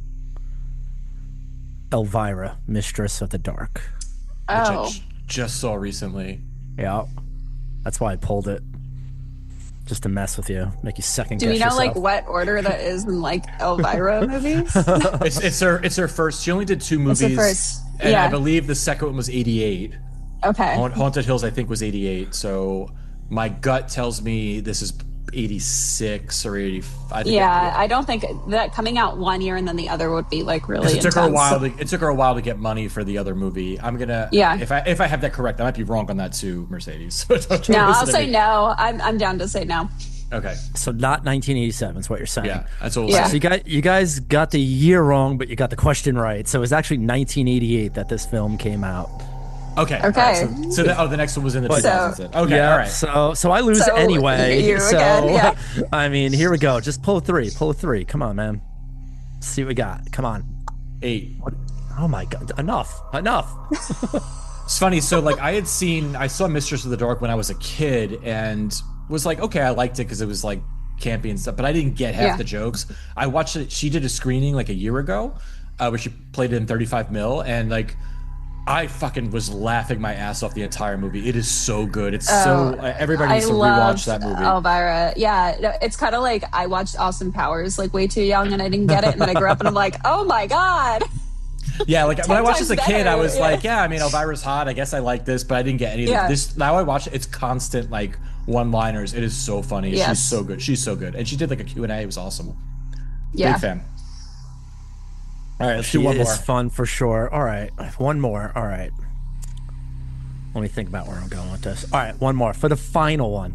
Elvira, Mistress of the Dark. Which I Oh, just saw recently. Yeah, that's why I pulled it, just to mess with you, make you second do guess we know yourself. like what order that is in like Elvira movies? It's her first. She only did 2 movies. It's her first. And Yeah. I believe the second one was 88. Okay. Haunted Hills, I think, was 88. So my gut tells me this is 86 or 85. I think Yeah, I don't think that coming out one year and then the other would be like really. It took her a intense. while. It took her a while to get money for the other movie. I'm gonna. Yeah. If I have that correct, I might be wrong on that too, Mercedes. So don't try to No, I'll listen to say me. no. I'm down to say no. Okay. So not 1987 is what you're saying. Yeah, that's what we'll Yeah. So say. you guys got the year wrong, but you got the question right. So it was actually 1988 that this film came out. Okay. Okay. All right, so the next one was in the 2000s. then. Okay. Yeah. All right. So I lose So, anyway. you So again, yeah. I mean, here we go. Just pull a 3. Pull a 3. Come on, man. Let's see what we got. Come on. 8. Oh my God. Enough. It's funny. So like I saw Mistress of the Dark when I was a kid and was like, okay, I liked it because it was like campy and stuff, but I didn't get half Yeah. the jokes. I watched it. She did a screening like a year ago, where she played it in 35 mil, and like I fucking was laughing my ass off the entire movie. It is so good. It's so everybody needs to rewatch that movie. Elvira. Yeah, no, it's kind of like I watched Austin Powers like way too young and I didn't get it, and then I grew up and I'm like, oh my God. Yeah, like when I 10 watched as times a kid, I better. was Yeah. like, yeah, I mean, Elvira's hot. I guess I like this, but I didn't get any of Yeah. this. Now I watch it, it's constant like one-liners. It is so funny. She's Yes. so good. She's so good. And she did like a Q&A. It was awesome. Yeah. Big fan. All right, let's She do one is more. fun for sure. All right, one more. All right. Let me think about where I'm going with this. All right, one more for the final one.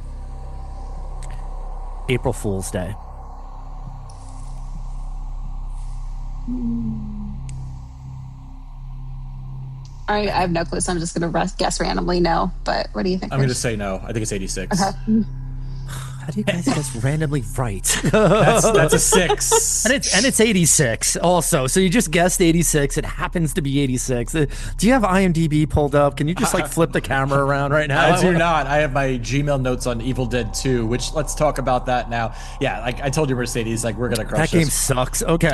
April Fool's Day. I have no clue, so I'm just going to guess randomly no. But what do you think? I'm going to say no. I think it's 86. Okay. How do you guys guess randomly right? That's a 6. And it's 86 also. So you just guessed 86. It happens to be 86. Do you have IMDb pulled up? Can you just like flip the camera around right now? I do not. I have my Gmail notes on Evil Dead 2, which let's talk about that now. Yeah, like I told you, Mercedes, like we're gonna crush That game this. sucks. Okay.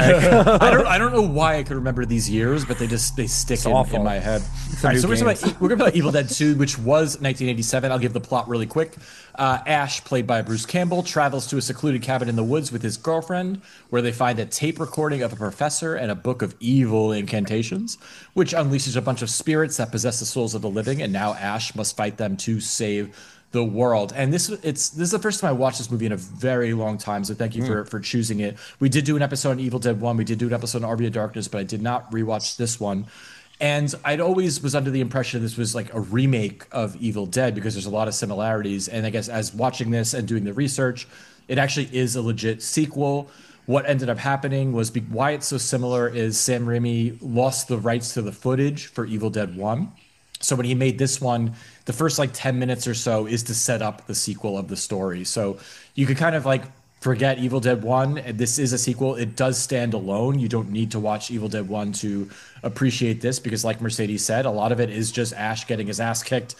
I don't know why I could remember these years, but they stick in awful. my head. a All right, new so we're game. gonna talk about Evil Dead 2, which was 1987. I'll give the plot really quick. Ash, played by Bruce Campbell, travels to a secluded cabin in the woods with his girlfriend, where they find a tape recording of a professor and a book of evil incantations, which unleashes a bunch of spirits that possess the souls of the living, and now Ash must fight them to save the world. And this is the first time I watched this movie in a very long time, so thank you for choosing it. We did do an episode on Evil Dead 1, we did do an episode on Army of Darkness, but I did not rewatch this one. And I'd always was under the impression this was like a remake of Evil Dead because there's a lot of similarities. And I guess as watching this and doing the research, it actually is a legit sequel. What ended up happening was why it's so similar is Sam Raimi lost the rights to the footage for Evil Dead 1. So when he made this one, the first like 10 minutes or so is to set up the sequel of the story. So you could kind of like forget Evil Dead 1, and this is a sequel. It does stand alone. You don't need to watch Evil Dead 1 to appreciate this because, like Mercedes said, a lot of it is just Ash getting his ass kicked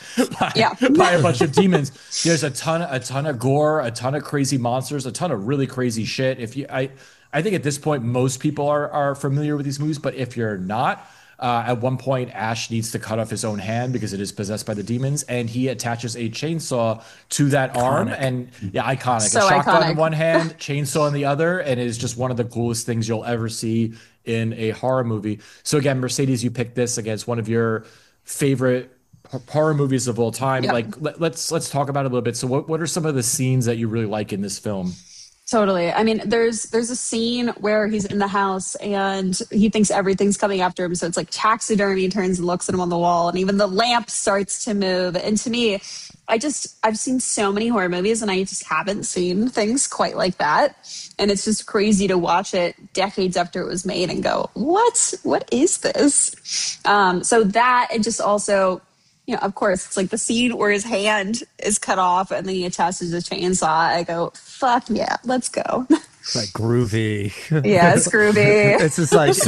by a bunch of demons. There's a ton of gore, a ton of crazy monsters, a ton of really crazy shit. I think at this point most people are familiar with these movies, but if you're not, at one point, Ash needs to cut off his own hand because it is possessed by the demons, and he attaches a chainsaw to that arm. And yeah, iconic. So a shotgun iconic. in one hand, chainsaw in the other, and it is just one of the coolest things you'll ever see in a horror movie. So again, Mercedes, you picked this again. It's one of your favorite horror movies of all time. Yep. Like let's talk about it a little bit. So what are some of the scenes that you really like in this film? Totally. I mean, there's a scene where he's in the house and he thinks everything's coming after him. So it's like taxidermy turns and looks at him on the wall, and even the lamp starts to move. And to me, I've seen so many horror movies and I just haven't seen things quite like that. And it's just crazy to watch it decades after it was made and go, what is this? So that, and just also, you know, of course, it's like the scene where his hand is cut off and then he attaches a chainsaw. I go, fuck yeah, let's go. It's like groovy. Yeah, it's groovy. It's just like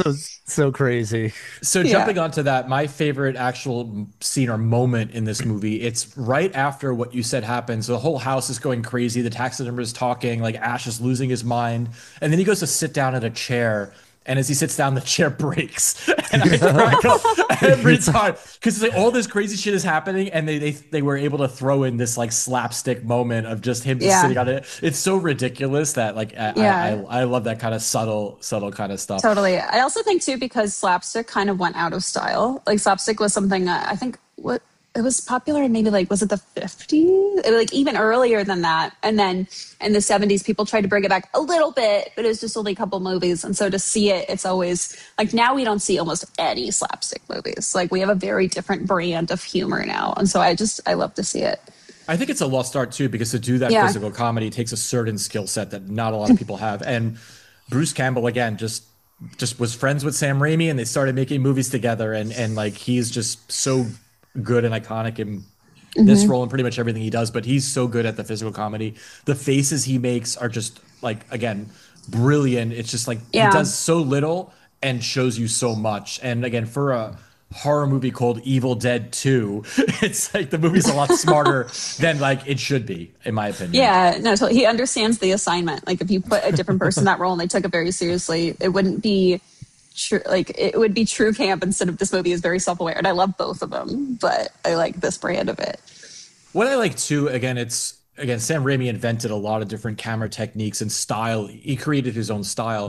so crazy. So jumping onto that, my favorite actual scene or moment in this movie, it's right after what you said happens. The whole house is going crazy. The taxidermist is talking, like Ash is losing his mind. And then he goes to sit down at a chair. And as he sits down, the chair breaks. And I crack up every time. Because like all this crazy shit is happening, and they were able to throw in this like slapstick moment of just him just sitting on it. It's so ridiculous that like I love that kind of subtle kind of stuff. Totally. I also think too, because slapstick kind of went out of style. Like slapstick was something I think what it was popular in maybe like, was it the 50s? Like even earlier than that. And then in the 70s, people tried to bring it back a little bit, but it was just only a couple movies. And so to see it, it's always like now we don't see almost any slapstick movies. Like we have a very different brand of humor now. And so I love to see it. I think it's a lost art too, because to do that physical comedy takes a certain skill set that not a lot of people have. And Bruce Campbell, again, just was friends with Sam Raimi, and they started making movies together. And like he's just so good and iconic in this role and pretty much everything he does. But he's so good at the physical comedy. The faces he makes are just like, again, brilliant. It's just like he does so little and shows you so much. And again, for a horror movie called Evil Dead 2, it's like the movie's a lot smarter than like it should be, in my opinion. Yeah, no, so he understands the assignment. Like if you put a different person in that role and they took it very seriously, it wouldn't be true. Like it would be true camp instead of this movie is very self-aware. And I love both of them, but I like this brand of it. What I like too, again, Sam Raimi invented a lot of different camera techniques and style. He created his own style.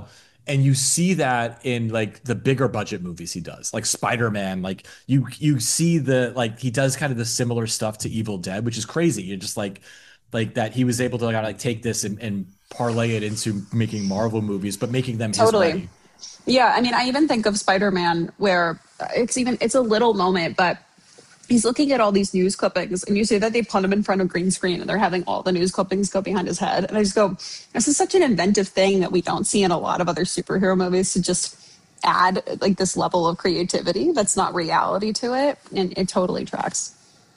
And you see that in like the bigger budget movies he does, like Spider-Man. Like you see the like he does kind of the similar stuff to Evil Dead, which is crazy. You're just like that he was able to like take this and parlay it into making Marvel movies, but making them his Totally. way. Yeah, I mean, I even think of Spider-Man where it's a little moment, but he's looking at all these news clippings and you see that they put him in front of green screen and they're having all the news clippings go behind his head. And I just go, this is such an inventive thing that we don't see in a lot of other superhero movies, to just add like this level of creativity that's not reality to it. And it totally tracks.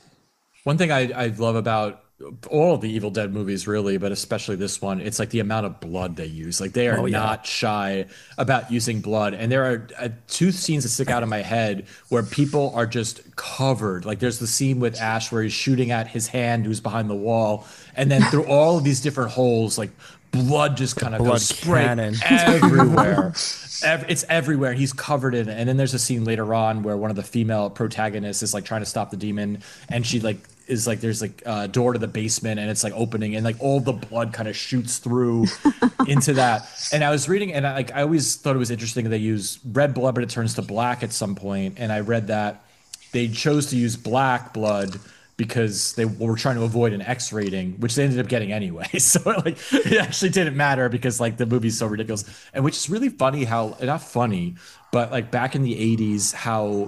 One thing I love about all of the Evil Dead movies, really, but especially this one, it's like the amount of blood they use. Like they are Oh yeah. not shy about using blood. And there are two scenes that stick out in my head where people are just covered. Like there's the scene with Ash where he's shooting at his hand who's behind the wall, and then through all of these different holes, like blood just kind of Blood goes spraying cannon. everywhere. It's everywhere. He's covered in it. And then there's a scene later on where one of the female protagonists is like trying to stop the demon, and she like is like there's like a door to the basement and it's like opening and like all the blood kind of shoots through into that. And I was reading and I always thought it was interesting that they use red blood but it turns to black at some point. And I read that they chose to use black blood because they were trying to avoid an X rating, which they ended up getting anyway. So like it actually didn't matter because like the movie's so ridiculous. And which is really funny how, not funny, but like back in the 80s, how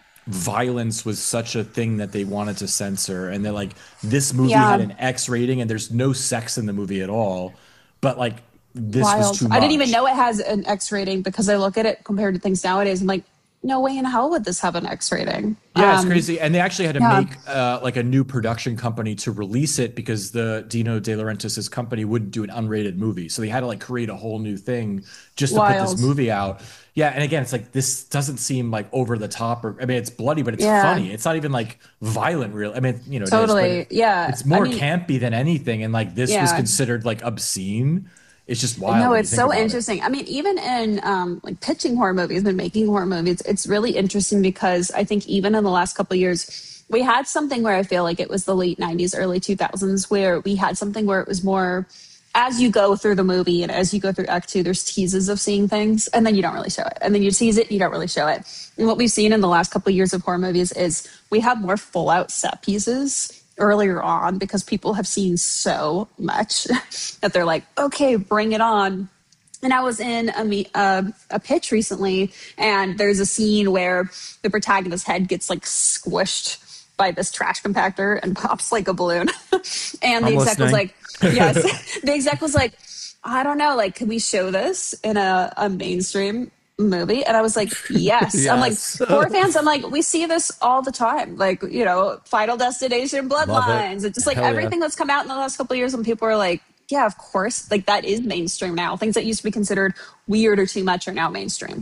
violence was such a thing that they wanted to censor. And they're like, this movie had Yeah, an X rating and there's no sex in the movie at all. But like this was wild. too I didn't even much. know it has an X rating because I look at it compared to things nowadays. I'm like, no way in hell would this have an X rating. Yeah, it's crazy. And they actually had to Yeah, make like a new production company to release it because the Dino De Laurentiis' company wouldn't do an unrated movie. So they had to like create a whole new thing just to put this wild. movie out. Yeah, and again, it's like this doesn't seem like over the top or I mean it's bloody, but it's Yeah, funny. It's not even like violent real. I mean, you know, it is, but totally. Yeah. it's I more mean, campy than anything. And like this was yeah. considered like obscene. It's just wild No, when you it's think so about it. interesting. I mean, even in like pitching horror movies and making horror movies, it's really interesting because I think even in the last couple of years, we had something where I feel like it was the late 90s, early 2000s, where we had something where it was more as you go through the movie and as you go through Act Two, there's teases of seeing things and then you don't really show it. And then you tease it, you don't really show it. And what we've seen in the last couple of years of horror movies is we have more full out set pieces earlier on because people have seen so much that they're like, okay, bring it on. And I was in a pitch recently, and there's a scene where the protagonist's head gets like squished by this trash compactor and pops like a balloon. And the I'm exec was listening. like, yes, the exec was like, I don't know, like, can we show this in a mainstream movie? And I was like, yes. I'm like, Yes. horror fans, I'm like, we see this all the time. Like, you know, Final Destination, Love it. Bloodlines, and just like Hell yeah. everything that's come out in the last couple of years when people are like, yeah, of course, like that is mainstream now. Things that used to be considered weird or too much are now mainstream.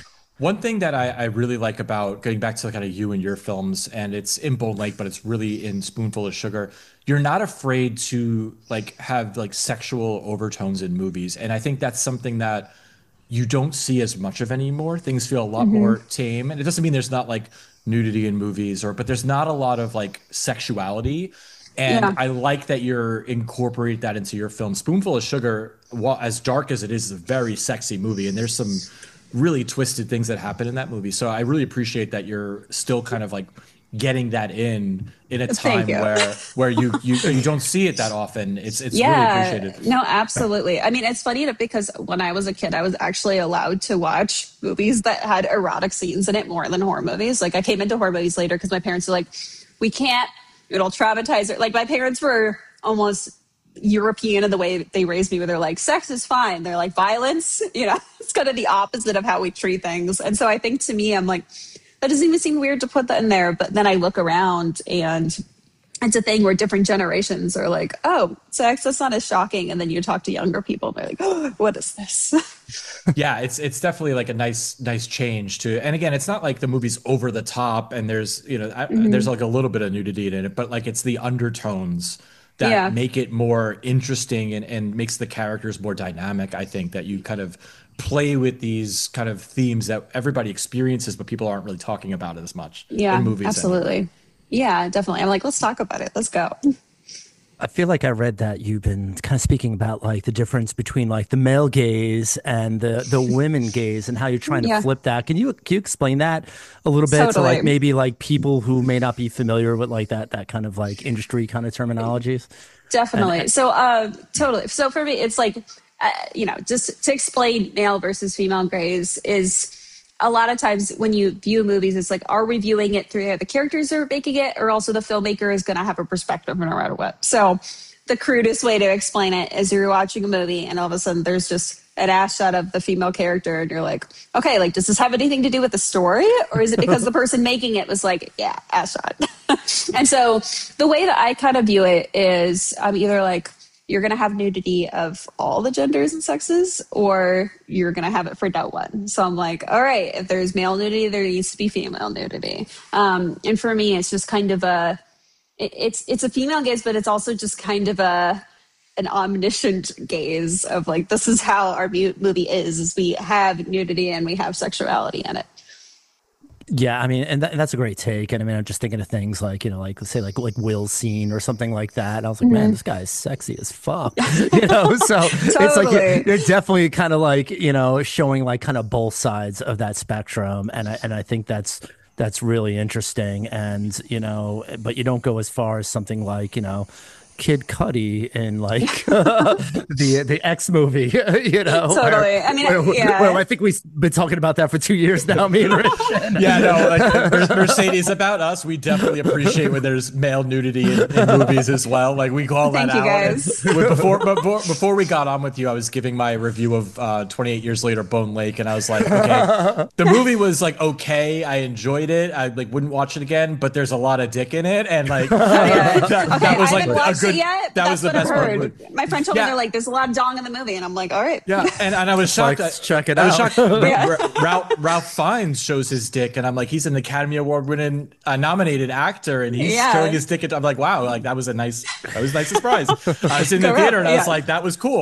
One thing that I really like about getting back to kind of you and your films, and it's in Bone Lake, but it's really in Spoonful of Sugar. You're not afraid to like have like sexual overtones in movies, and I think that's something that you don't see as much of anymore. Things feel a lot more tame, and it doesn't mean there's not like nudity in movies, or but there's not a lot of like sexuality. And Yeah. I like that you're incorporate that into your film. Spoonful of Sugar, while as dark as it is a very sexy movie, and there's some really twisted things that happen in that movie. So I really appreciate that you're still kind of like getting that in a Thank time you. where you don't see it that often. It's really Yeah, appreciated. no, absolutely. I mean, it's funny because when I was a kid, I was actually allowed to watch movies that had erotic scenes in it more than horror movies. Like I came into horror movies later because my parents were like, we can't, it'll traumatize her. Like my parents were almost European in the way they raised me, where they're like, sex is fine. They're like, violence, you know, it's kind of the opposite of how we treat things. And so I think to me, I'm like, that doesn't even seem weird to put that in there. But then I look around and it's a thing where different generations are like, oh, sex, that's not as shocking. And then you talk to younger people and they're like, oh, what is this? Yeah, it's definitely like a nice change to. And again, it's not like the movie's over the top and there's there's like a little bit of nudity in it, but like it's the undertones that Yeah. make it more interesting and makes the characters more dynamic. I think that you kind of play with these kind of themes that everybody experiences, but people aren't really talking about it as much in Yeah, movies anyway. absolutely. Yeah, definitely. I'm like, let's talk about it. Let's go. I feel like I read that you've been kind of speaking about like the difference between like the male gaze and the women gaze and how you're trying to Yeah, flip that. Can you explain that a little bit to like totally. maybe like people who may not be familiar with like that kind of like industry kind of terminologies? And Definitely. So, totally. So for me, it's like, just to explain male versus female gaze is a lot of times when you view movies, it's like, are we viewing it through the characters that are making it, or also the filmmaker is going to have a perspective no matter what? So the crudest way to explain it is you're watching a movie and all of a sudden there's just an ass shot of the female character and you're like, okay, like, does this have anything to do with the story? Or is it because the person making it was like, yeah, ass shot. And so the way that I kind of view it is I'm either like, you're going to have nudity of all the genders and sexes, or you're going to have it for no one. So I'm like, all right, if there's male nudity, there needs to be female nudity. And for me, it's just kind of it's a female gaze, but it's also just kind of an omniscient gaze of like, this is how our movie is we have nudity and we have sexuality in it. yeah, I mean, and that's a great take. And I mean, I'm just thinking of things like, like let's say like Will's scene or something like that. I was like, man, this guy is sexy as fuck, So it's like Totally. you're definitely kind of like, showing like kind of both sides of that spectrum, and I think that's really interesting. And but you don't go as far as something like Kid Cudi in like the X movie, Totally. I mean, where yeah. I think we've been talking about that for 2 years now, me and Rich. Yeah, no, like Mercedes about us. We definitely appreciate when there's male nudity in movies as well. Like we call that Thank you out. guys. Before we got on with you, I was giving my review of 28 Years Later, Bone Lake, and I was like, okay, the movie was like okay. I enjoyed it. I like wouldn't watch it again, but there's a lot of dick in it, and like Oh, yeah. that, Okay, that was I like haven't a watched good. it yet. That was That's the what I've best part. heard. My friend told me Yeah. they're like, there's a lot of dong in the movie, and I'm like, all right. Yeah, and I was shocked. Let's check it I was out. shocked. Ralph Fiennes shows his dick, and I'm like, he's an Academy Award winning nominated actor, and he's Yeah. showing his dick. I'm like, wow, like that was a nice surprise. I was in the Correct, theater, and I was yeah. like, that was cool.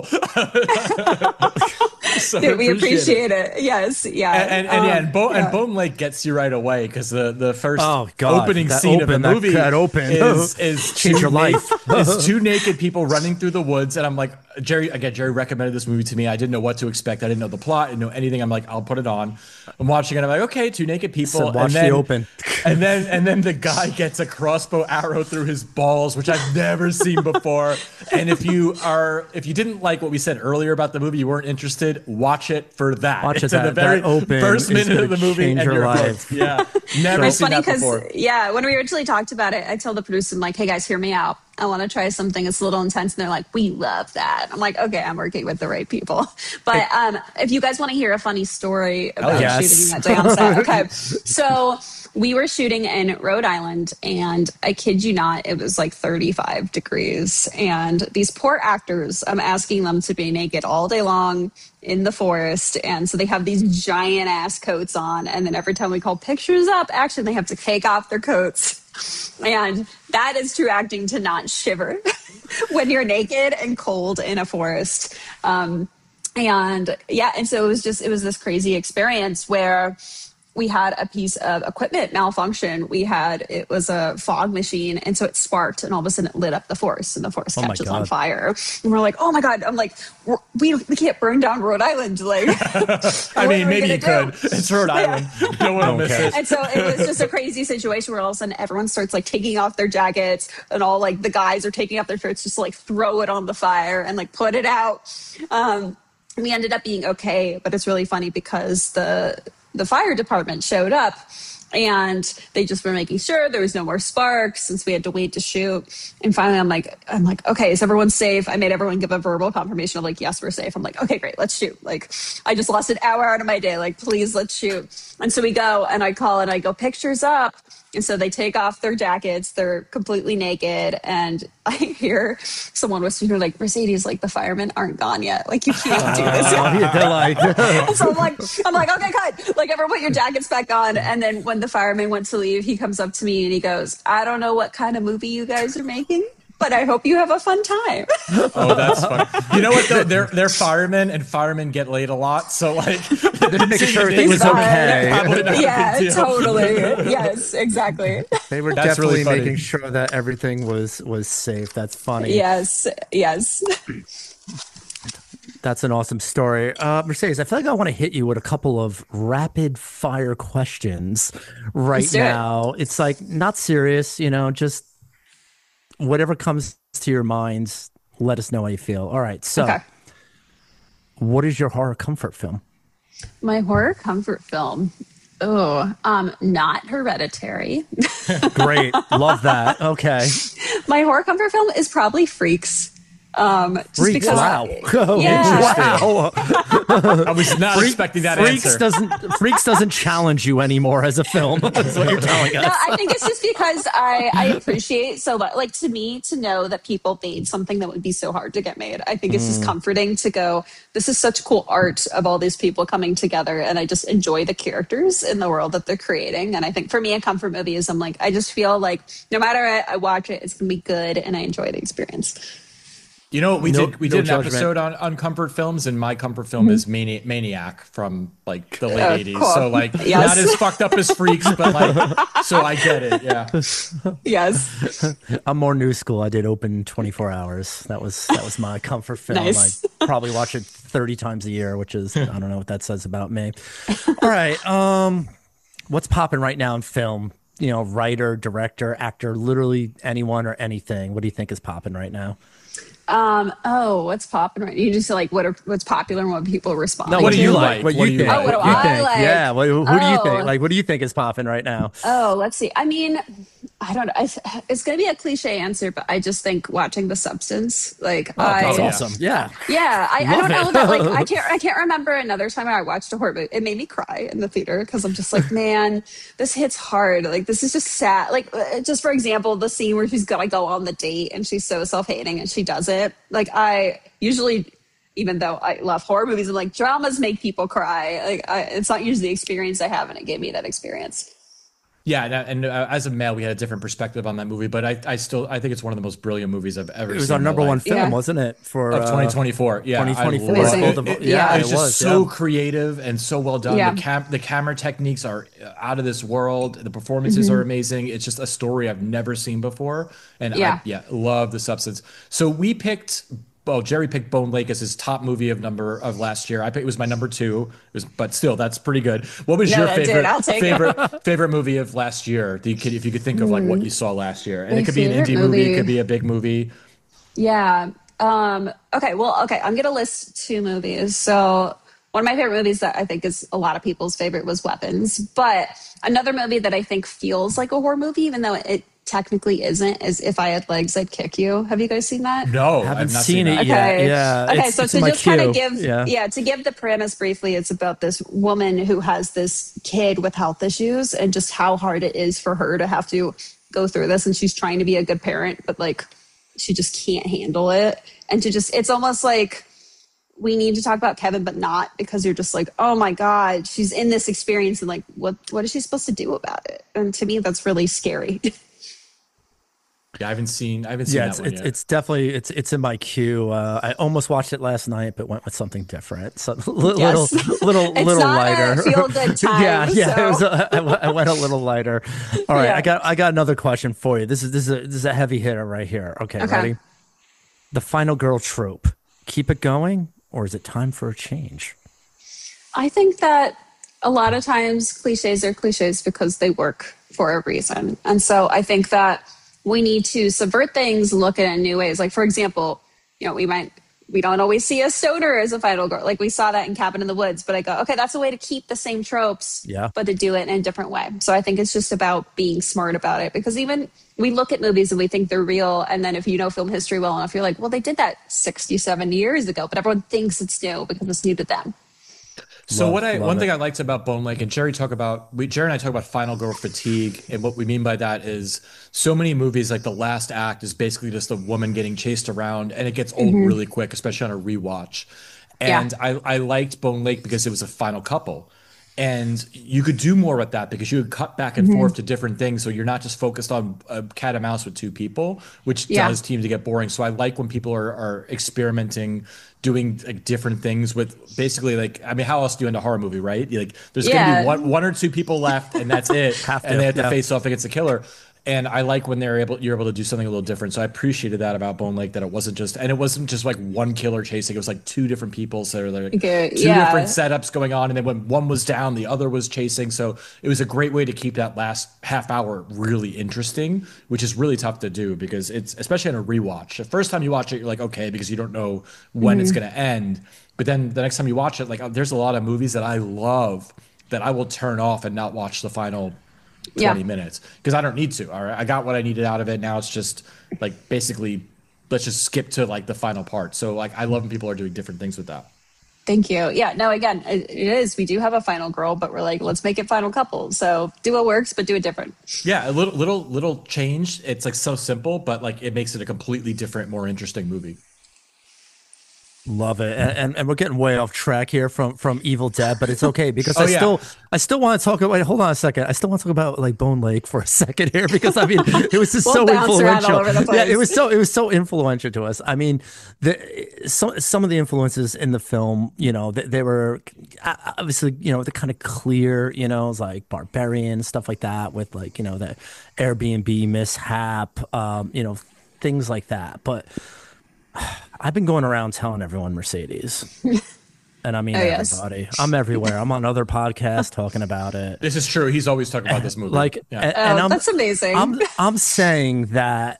So Dude, we I appreciate it. Yes, yeah. And yeah. Bone Lake gets you right away because the first Oh, God, opening that scene open, of the movie that open. is Change your life. is two naked people running through the woods, and I'm like, Jerry recommended this movie to me. I didn't know what to expect. I didn't know the plot. I didn't know anything. I'm like, I'll put it on. I'm watching it. I'm like, okay, two naked people. So watch and then, the open. and then the guy gets a crossbow arrow through his balls, which I've never seen before. And if you didn't like what we said earlier about the movie, you weren't interested, watch it for that. Watch It's it, in the that very open first is minute of gonna the movie, change and your you're life. hooked. Yeah, never It's seen funny that because, before. yeah, when we originally talked about it, I told the producer, I'm like, hey guys, hear me out. I want to try something that's a little intense. And they're like, we love that. I'm like, okay, I'm working with the right people. But if you guys want to hear a funny story about yes. shooting that day on set, okay. So we were shooting in Rhode Island, and I kid you not, it was like 35 degrees. And these poor actors, I'm asking them to be naked all day long in the forest. And so they have these giant ass coats on. And then every time we call pictures up, action, they have to take off their coats. And that is true acting, to not shiver when you're naked and cold in a forest. And yeah, and so it was this crazy experience where we had a piece of equipment malfunction. It was a fog machine, and so it sparked, and all of a sudden it lit up the forest, and the forest my catches on God. fire. And we're like, oh my God. I'm like, we can't burn down Rhode Island. Like, I what are mean, we maybe you gonna could. do? It's Rhode Island. You don't want to Don't miss care. it. And so it was just a crazy situation where all of a sudden everyone starts like taking off their jackets, and all like the guys are taking off their shirts just to like throw it on the fire and like put it out. We ended up being okay, but it's really funny because the fire department showed up, and they just were making sure there was no more sparks since we had to wait to shoot. And finally, I'm like, okay, is everyone safe? I made everyone give a verbal confirmation of like, yes, we're safe. I'm like, okay, great, let's shoot. Like, I just lost an hour out of my day. Like, please, let's shoot. And so we go, and I call, and I go, pictures up. And so they take off their jackets. They're completely naked. And I hear someone whispering, like, Mercedes, like, the firemen aren't gone yet. Like, you can't do this yet. They're like, So I'm like, okay, cut. Like, everyone put your jackets back on. And then when the fireman went to leave, he comes up to me and he goes, I don't know what kind of movie you guys are making, but I hope you have a fun time. Oh, that's funny. You know what though? They're firemen, and firemen get laid a lot. So like, They're making sure everything seeing was this okay. probably not a Yeah, big deal. totally. Yes, exactly. They were That's definitely really funny. making sure that everything was safe. That's funny. Yes, yes. That's an awesome story. Mercedes, I feel like I want to hit you with a couple of rapid fire questions right Let's do it. now. It's like not serious, just whatever comes to your minds, let us know how you feel. All right. So, Okay. what is your horror comfort film? My horror comfort film. Oh, not Hereditary. Great. Love that. Okay. My horror comfort film is probably Freaks. Just Freaks. because Wow. Yeah. Wow. I was not expecting that answer. Freaks doesn't challenge you anymore as a film. That's what you're telling us. No, I think it's just because I appreciate so much. Like to me, to know that people made something that would be so hard to get made. I think it's just comforting to go, this is such cool art of all these people coming together. And I just enjoy the characters in the world that they're creating. And I think for me, a comfort movie is I just feel like no matter what I watch it, it's going to be good and I enjoy the experience. You know what we No- did? We no did an judgment. episode on comfort films, and my comfort film is Maniac from like the late 80s. Cool. So like Yes. not as fucked up as Freaks, but like so I get it. Yeah. Yes. I'm more new school. I did Open 24 Hours. That was my comfort film. Nice. I probably watch it 30 times a year, which is I don't know what that says about me. All right. What's popping right now in film? Writer, director, actor, literally anyone or anything. What do you think is popping right now? What's popping right? You just like what's popular and what people respond. No, what do to? you like? What What do you you think? like? Oh, what do You I think? like? Yeah. Who do you think? Oh. Like, what do you think is popping right now? Oh, let's see. I mean, I don't know. It's going to be a cliche answer, but I just think watching The Substance, like That's yeah. awesome. Yeah. yeah, I Love don't know it. that like I can't remember another time I watched a horror movie. It made me cry in the theater because I'm just like, man, this hits hard. Like this is just sad. Like just for example, the scene where she's gonna go on the date and she's so self-hating and she does it. Like I usually, even though I love horror movies, I'm like dramas make people cry. Like it's not usually the experience I have, and it gave me that experience. Yeah, and as a male, we had a different perspective on that movie, but I think it's one of the most brilliant movies I've ever seen. It was in our my number one life. film, Yeah. wasn't it? For Of 2024. Yeah, 2024. I love Amazing. it. Yeah, It's it just was, so yeah. creative and so well done. Yeah. The camera techniques are out of this world. The performances are amazing. It's just a story I've never seen before, and Yeah. I love The Substance. So we picked. Well, Jerry picked Bone Lake as his top movie of last year. I picked it was my number 2. But still, that's pretty good. What was No, your that did. I'll take it. favorite movie of last year? If you could think of like what you saw last year, and My it could be an favorite indie movie, it movie. could be a big movie. Yeah. Okay. Well, okay. I'm going to list 2 movies. So one of my favorite movies that I think is a lot of people's favorite was Weapons. But another movie that I think feels like a horror movie, even though it technically isn't, is If I Had Legs, I'd Kick You. Have you guys seen that? No, Haven't I've not seen it that. yet. Yeah. Okay. It's- So it's to in my just kind queue. of give, Yeah. to give the premise briefly, it's about this woman who has this kid with health issues and just how hard it is for her to have to go through this. And she's trying to be a good parent, but like she just can't handle it. And it's almost like we need to talk about Kevin, but not, because you're just like, oh my God, she's in this experience and like, what is she supposed to do about it? And to me, that's really scary. Yeah, I haven't seen Yeah, that one yet. it's definitely it's in my queue. I almost watched it last night, but went with something different. So little Yes. little It's not lighter. a feel-good time, yeah. It was so. I went a little lighter. All right, Yeah. I got another question for you. This is a heavy hitter right here. Okay, Okay. ready? The final girl trope. Keep it going, or is it time for a change? I think that a lot of times cliches are cliches because they work for a reason. And so I think that we need to subvert things, look at it in new ways. Like, for example, we don't always see a stoner as a final girl. Like we saw that in Cabin in the Woods, but I go, okay, that's a way to keep the same tropes, Yeah. but to do it in a different way. So I think it's just about being smart about it, because even we look at movies and we think they're real. And then if you know film history well enough, you're like, well, they did that 60, 70 years ago, but everyone thinks it's new because it's new to them. So Love one it. thing I liked about Bone Lake, and Jerry and I talk about final girl fatigue, and what we mean by that is so many movies, like the last act is basically just a woman getting chased around, and it gets old really quick, especially on a rewatch. And I liked Bone Lake because it was a final couple. And you could do more with that because you could cut back and forth to different things. So you're not just focused on a cat and mouse with two people, which Yeah. does seem to get boring. So I like when people are experimenting, doing like different things with basically like, I mean, how else do you end a horror movie, right? Like there's going to Yeah. be one or two people left and that's it. Have to, And they have to yeah. face off against the killer. And I like when you're able to do something a little different. So I appreciated that about Bone Lake, that it wasn't just like one killer chasing. It was like two different people. So there were like Okay, two yeah. different setups going on. And then when one was down, the other was chasing. So it was a great way to keep that last half hour really interesting, which is really tough to do because it's, especially on a rewatch. The first time you watch it, you're like, okay, because you don't know when it's going to end. But then the next time you watch it, like there's a lot of movies that I love that I will turn off and not watch the final 20 minutes because I don't need to. All right. I got what I needed out of it. Now it's just like basically let's just skip to like the final part. So like I love when people are doing different things with that. Thank you. Yeah, no, again, it is. We do have a final girl, but we're like, let's make it final couple. So do what works, but do it different. Yeah, a little change. It's like so simple, but like it makes it a completely different, more interesting movie. Love it, and we're getting way off track here from Evil Dead, but it's okay because I still want to talk about. Wait, hold on a second. I still want to talk about like Bone Lake for a second here because I mean it was just We'll so bounce around all over influential. the place. Yeah, it was so influential to us. I mean, some of the influences in the film, you know, they were obviously, you know, the kind of clear, you know, like Barbarian stuff like that with like, you know, the Airbnb mishap, you know, things like that, but. I've been going around telling everyone Mercedes. And I mean, yes. everybody. I'm everywhere. I'm on other podcasts talking about it. This is true. He's always talking about this movie. Like, yeah. and I'm, That's amazing. I'm saying that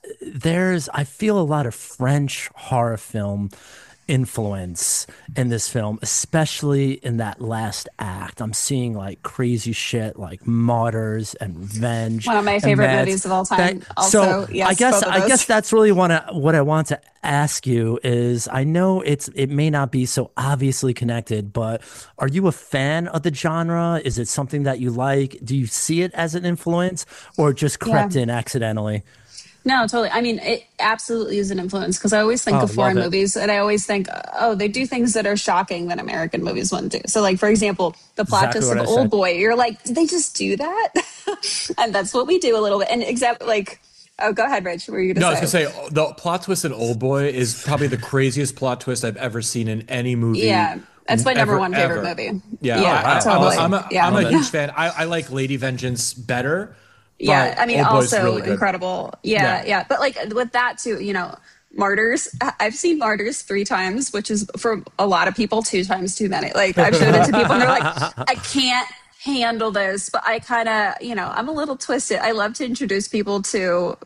I feel a lot of French horror film influence in this film, especially in that last act. I'm seeing like crazy shit like Martyrs and Revenge. One of my and favorite Mads. movies of all time. Also, So yes, I guess both of those. that's really what I want to ask you is I know it may not be so obviously connected, but are you a fan of the genre? Is it something that you like? Do you see it as an influence or just crept in accidentally? No, totally. I mean, it absolutely is an influence because I always think of foreign love it. movies and I always think, oh, they do things that are shocking that American movies wouldn't do. So, like, for example, the plot Exactly twist what of I said. Old Boy, you're like, did they just do that? And that's what we do a little bit. And exactly like, oh, go ahead, Rich. What were you No, I going was to say? gonna say the plot twist in Old Boy is probably the craziest plot twist I've ever seen in any movie. Yeah, that's my number ever, one favorite ever. movie. Yeah, Yeah, totally. I'm Yeah. a huge fan. I like Lady Vengeance better. Yeah, but I mean, Old Boy's also really good. incredible. Yeah, Yeah. yeah. But like with that too, you know, Martyrs. I've seen Martyrs 3 times, which is for a lot of people 2 times too many. Like I've showed it to people and they're like, I can't handle this. But I kind of, you know, I'm a little twisted. I love to introduce people to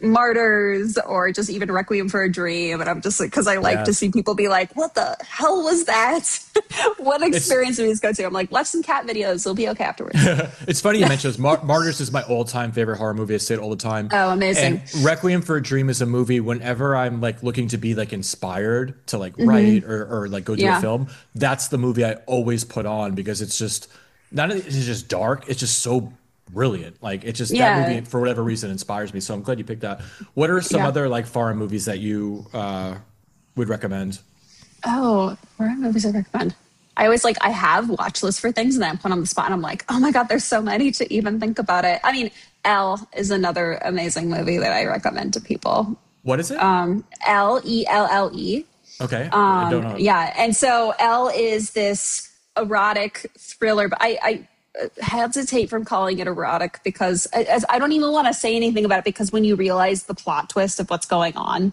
Martyrs or just even Requiem for a Dream. And I'm just like, because I like to Yes. see people be like, what the hell was that? What experience did these go to? I'm like, watch some cat videos. It'll be okay afterwards. It's funny you mentioned this. Martyrs is my all-time favorite horror movie. I say it all the time. Oh, amazing. And Requiem for a Dream is a movie whenever I'm like looking to be like inspired to like Mm-hmm. write or like go do Yeah. a film. That's the movie I always put on because it's just not only is it just dark, it's just so brilliant. Like it's just Yeah. that movie for whatever reason inspires me. So I'm glad you picked that. What are some Yeah. other like foreign movies that you would recommend? Oh, where are movies I recommend? I always like, I have watch lists for things and then I'm put on the spot and I'm like, oh my God, there's so many to even think about it. I mean, Elle is another amazing movie that I recommend to people. What is it? L-E-L-L-E. Okay. I don't know. Yeah. And so Elle is this erotic thriller, but I hesitate from calling it erotic because I don't even want to say anything about it because when you realize the plot twist of what's going on,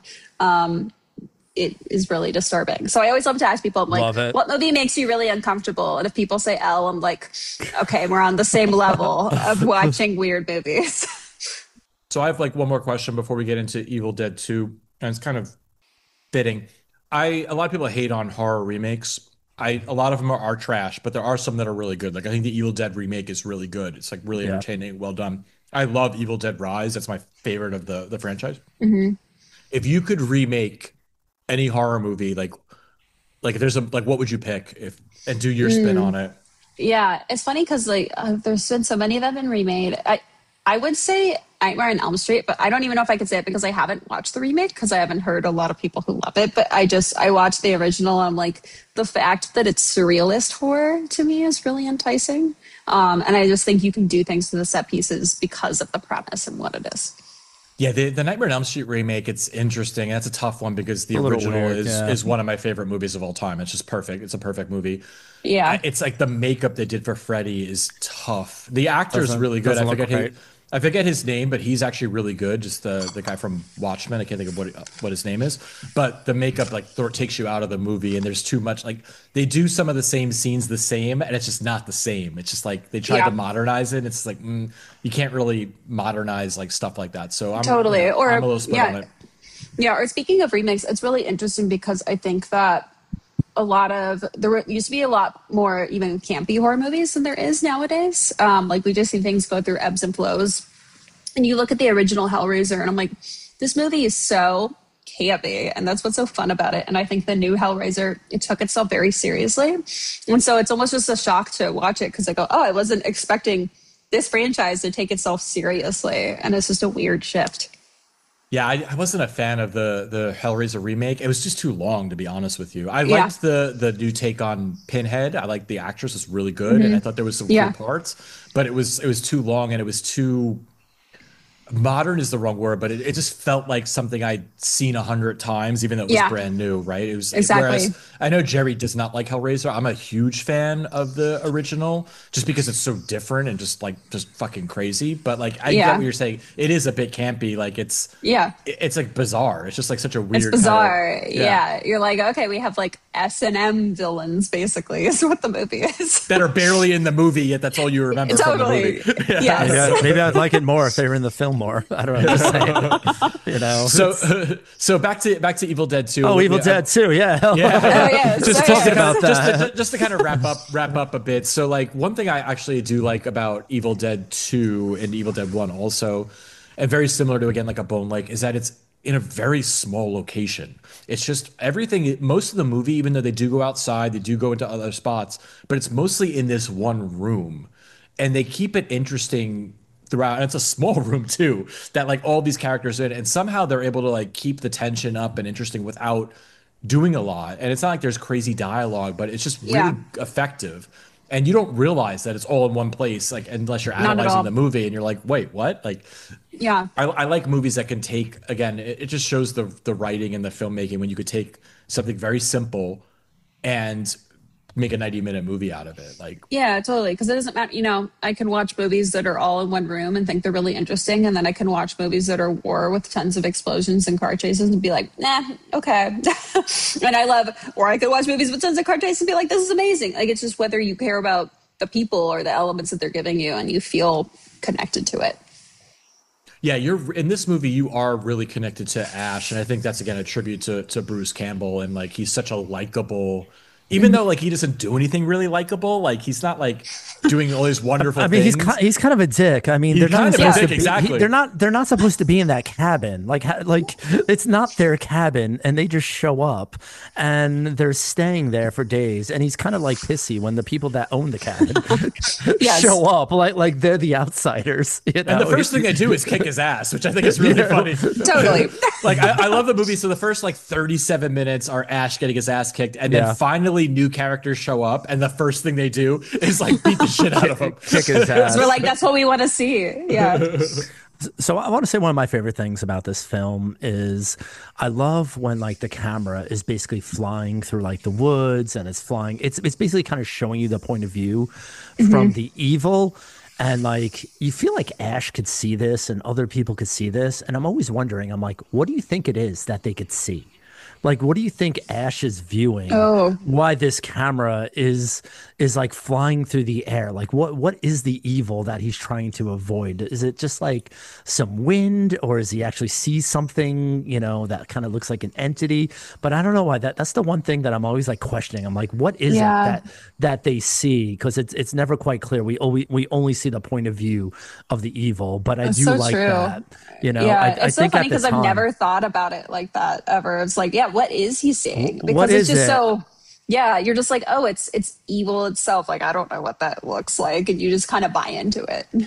it is really disturbing. So I always love to ask people, I'm Love like, it. what movie makes you really uncomfortable? And if people say Elle, I'm like, okay, we're on the same level of watching weird movies. So I have like one more question before we get into Evil Dead 2, and it's kind of fitting. A lot of people hate on horror remakes. A lot of them are trash, but there are some that are really good. Like I think the Evil Dead remake is really good. It's like really entertaining, well done. I love Evil Dead Rise. That's my favorite of the franchise. If you could remake any horror movie, like if there's like what would you pick if and do your spin on it? Yeah, it's funny because like there's been so many that have been remade. I would say Nightmare on Elm Street, but I don't even know if I could say it because I haven't watched the remake because I haven't heard a lot of people who love it. But I watched the original. And I'm like, the fact that it's surrealist horror to me is really enticing. And I just think you can do things to the set pieces because of the premise and what it is. Yeah, the Nightmare on Elm Street remake, it's interesting. That's a tough one because the original weird, is one of my favorite movies of all time. It's just perfect. It's a perfect movie. Yeah. It's like the makeup they did for Freddy is tough. The actor's Doesn't- really good. doesn't look great. I forget his name, but he's actually really good. Just the guy from Watchmen. I can't think of what his name is. But the makeup like takes you out of the movie, and there's too much. Like they do some of the same scenes the same, and it's just not the same. It's just like they tried Yeah. to modernize it. And it's like you can't really modernize like stuff like that. So I'm Totally. Or I'm a little split on it. Yeah. Or speaking of remakes, it's really interesting because I think that there used to be a lot more even campy horror movies than there is nowadays. Like we just see things go through ebbs and flows. And you look at the original Hellraiser, and I'm like, this movie is so campy, and that's what's so fun about it. And I think the new Hellraiser, it took itself very seriously, and so it's almost just a shock to watch it because I go, oh, I wasn't expecting this franchise to take itself seriously, and it's just a weird shift. Yeah, I wasn't a fan of the Hellraiser remake. It was just too long, to be honest with you. I liked the new take on Pinhead. I liked the actress was really good, and I thought there was some cool parts. But it was too long, and it was too modern is the wrong word, but it just felt like something I'd seen 100 times, even though it was brand new, right? It was exactly. Whereas I know Jerry does not like Hellraiser. I'm a huge fan of the original, just because it's so different and just fucking crazy. But like I get what you're saying. It is a bit campy. Like it's like bizarre. It's just like such a weird. It's bizarre. Kind of, yeah, you're like, okay, we have like S&M villains, basically, is what the movie is. That are barely in the movie, yet that's all you remember from the movie. Yes. Yeah, maybe I'd like it more if they were in the film more. I don't know. Just saying, you know. So back to Evil Dead 2. Oh, Evil Dead 2. Yeah. Oh, yeah. Just talk about that. Just to kind of wrap up a bit. So like one thing I actually do like about Evil Dead 2 and Evil Dead 1 also, and very similar to again like a Bone Lake, is that it's in a very small location. It's just everything, most of the movie, even though they do go outside, they do go into other spots, but it's mostly in this one room. And they keep it interesting throughout. And it's a small room too, that like all these characters in, and somehow they're able to like keep the tension up and interesting without doing a lot. And it's not like there's crazy dialogue, but it's just really effective. And you don't realize that it's all in one place, like unless you're analyzing the movie and you're like, wait, what? Like, I like movies that can take, again, it just shows the writing and the filmmaking when you could take something very simple and make a 90-minute movie out of it. Like, yeah, totally. Because it doesn't matter. You know, I can watch movies that are all in one room and think they're really interesting. And then I can watch movies that are war with tons of explosions and car chases and be like, nah, okay. And or I could watch movies with tons of car chases and be like, this is amazing. Like, it's just whether you care about the people or the elements that they're giving you and you feel connected to it. Yeah, you're in this movie. You are really connected to Ash, and I think that's again a tribute to Bruce Campbell, and like he's such a likable. Even though like he doesn't do anything really likable, like he's not like doing all these wonderful I mean, things. he's kind of a dick. I mean, He's they're not kind of a supposed dick, to be. exactly. They're not supposed to be in that cabin. Like it's not their cabin, and they just show up, and they're staying there for days. And he's kind of like pissy when the people that own the cabin show up, like they're the outsiders. You know? And the first thing they do is kick his ass, which I think is really funny. Totally. Like I love the movie. So the first like 37 minutes are Ash getting his ass kicked, and then finally new characters show up, and the first thing they do is like beat the shit out of him. Kick his ass. So we're like, that's what we want to see. Yeah. So I want to say one of my favorite things about this film is I love when like the camera is basically flying through like the woods, and it's basically kind of showing you the point of view from the evil. And like you feel like Ash could see this and other people could see this. And I'm always wondering, I'm like, what do you think it is that they could see? Like, what do you think Ash is viewing? Why this camera is like flying through the air? Like, what is the evil that he's trying to avoid? Is it just like some wind, or is he actually see something, you know, that kind of looks like an entity? But I don't know why. That's the one thing that I'm always like questioning. I'm like, what is it that they see? Because it's never quite clear. We only see the point of view of the evil. But I do so like true. that. You know, yeah, I it's so think funny because I've never thought about it like that ever. It's like, yeah, what is he seeing? Because What it's is just it? so. Yeah, you're just like, oh, it's evil itself. Like, I don't know what that looks like, and you just kind of buy into it.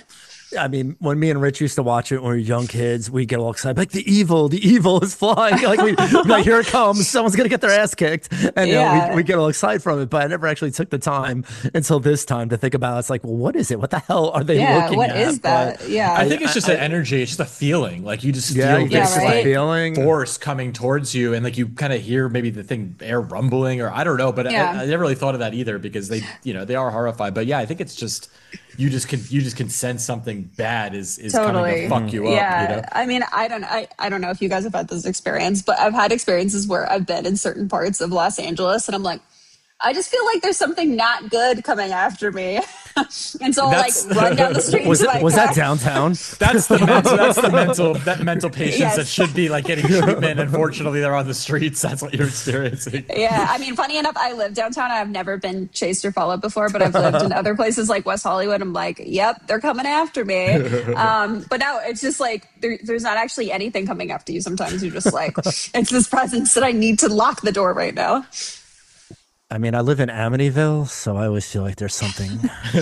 I mean, when me and Rich used to watch it when we were young kids, we get all excited, like the evil is flying. Like we like, here it comes, someone's gonna get their ass kicked, and we get all excited from it. But I never actually took the time until this time to think about it. It's like, well, what is it? What the hell are they looking at? What is that? But yeah, I think it's just an energy. It's just a feeling. Like you just feel you get this this right? feeling. force coming towards you, and like you kind of hear maybe the thing air rumbling, or I don't know. But I never really thought of that either because they, they are horrified. But yeah, I think it's just you just can sense something bad is totally coming to fuck you up. Yeah, I mean, I don't know if you guys have had this experience, but I've had experiences where I've been in certain parts of Los Angeles, and I'm like, I just feel like there's something not good coming after me. And so I'll like run down the street. Was that downtown? That's the mental patients that should be like getting treatment. Unfortunately, they're on the streets. That's what you're experiencing. Yeah, I mean, funny enough, I live downtown. I've never been chased or followed before, but I've lived in other places like West Hollywood. I'm like, yep, they're coming after me. But now it's just like there's not actually anything coming after you. Sometimes you're just like, it's this presence that I need to lock the door right now. I mean, I live in Amityville, so I always feel like there's something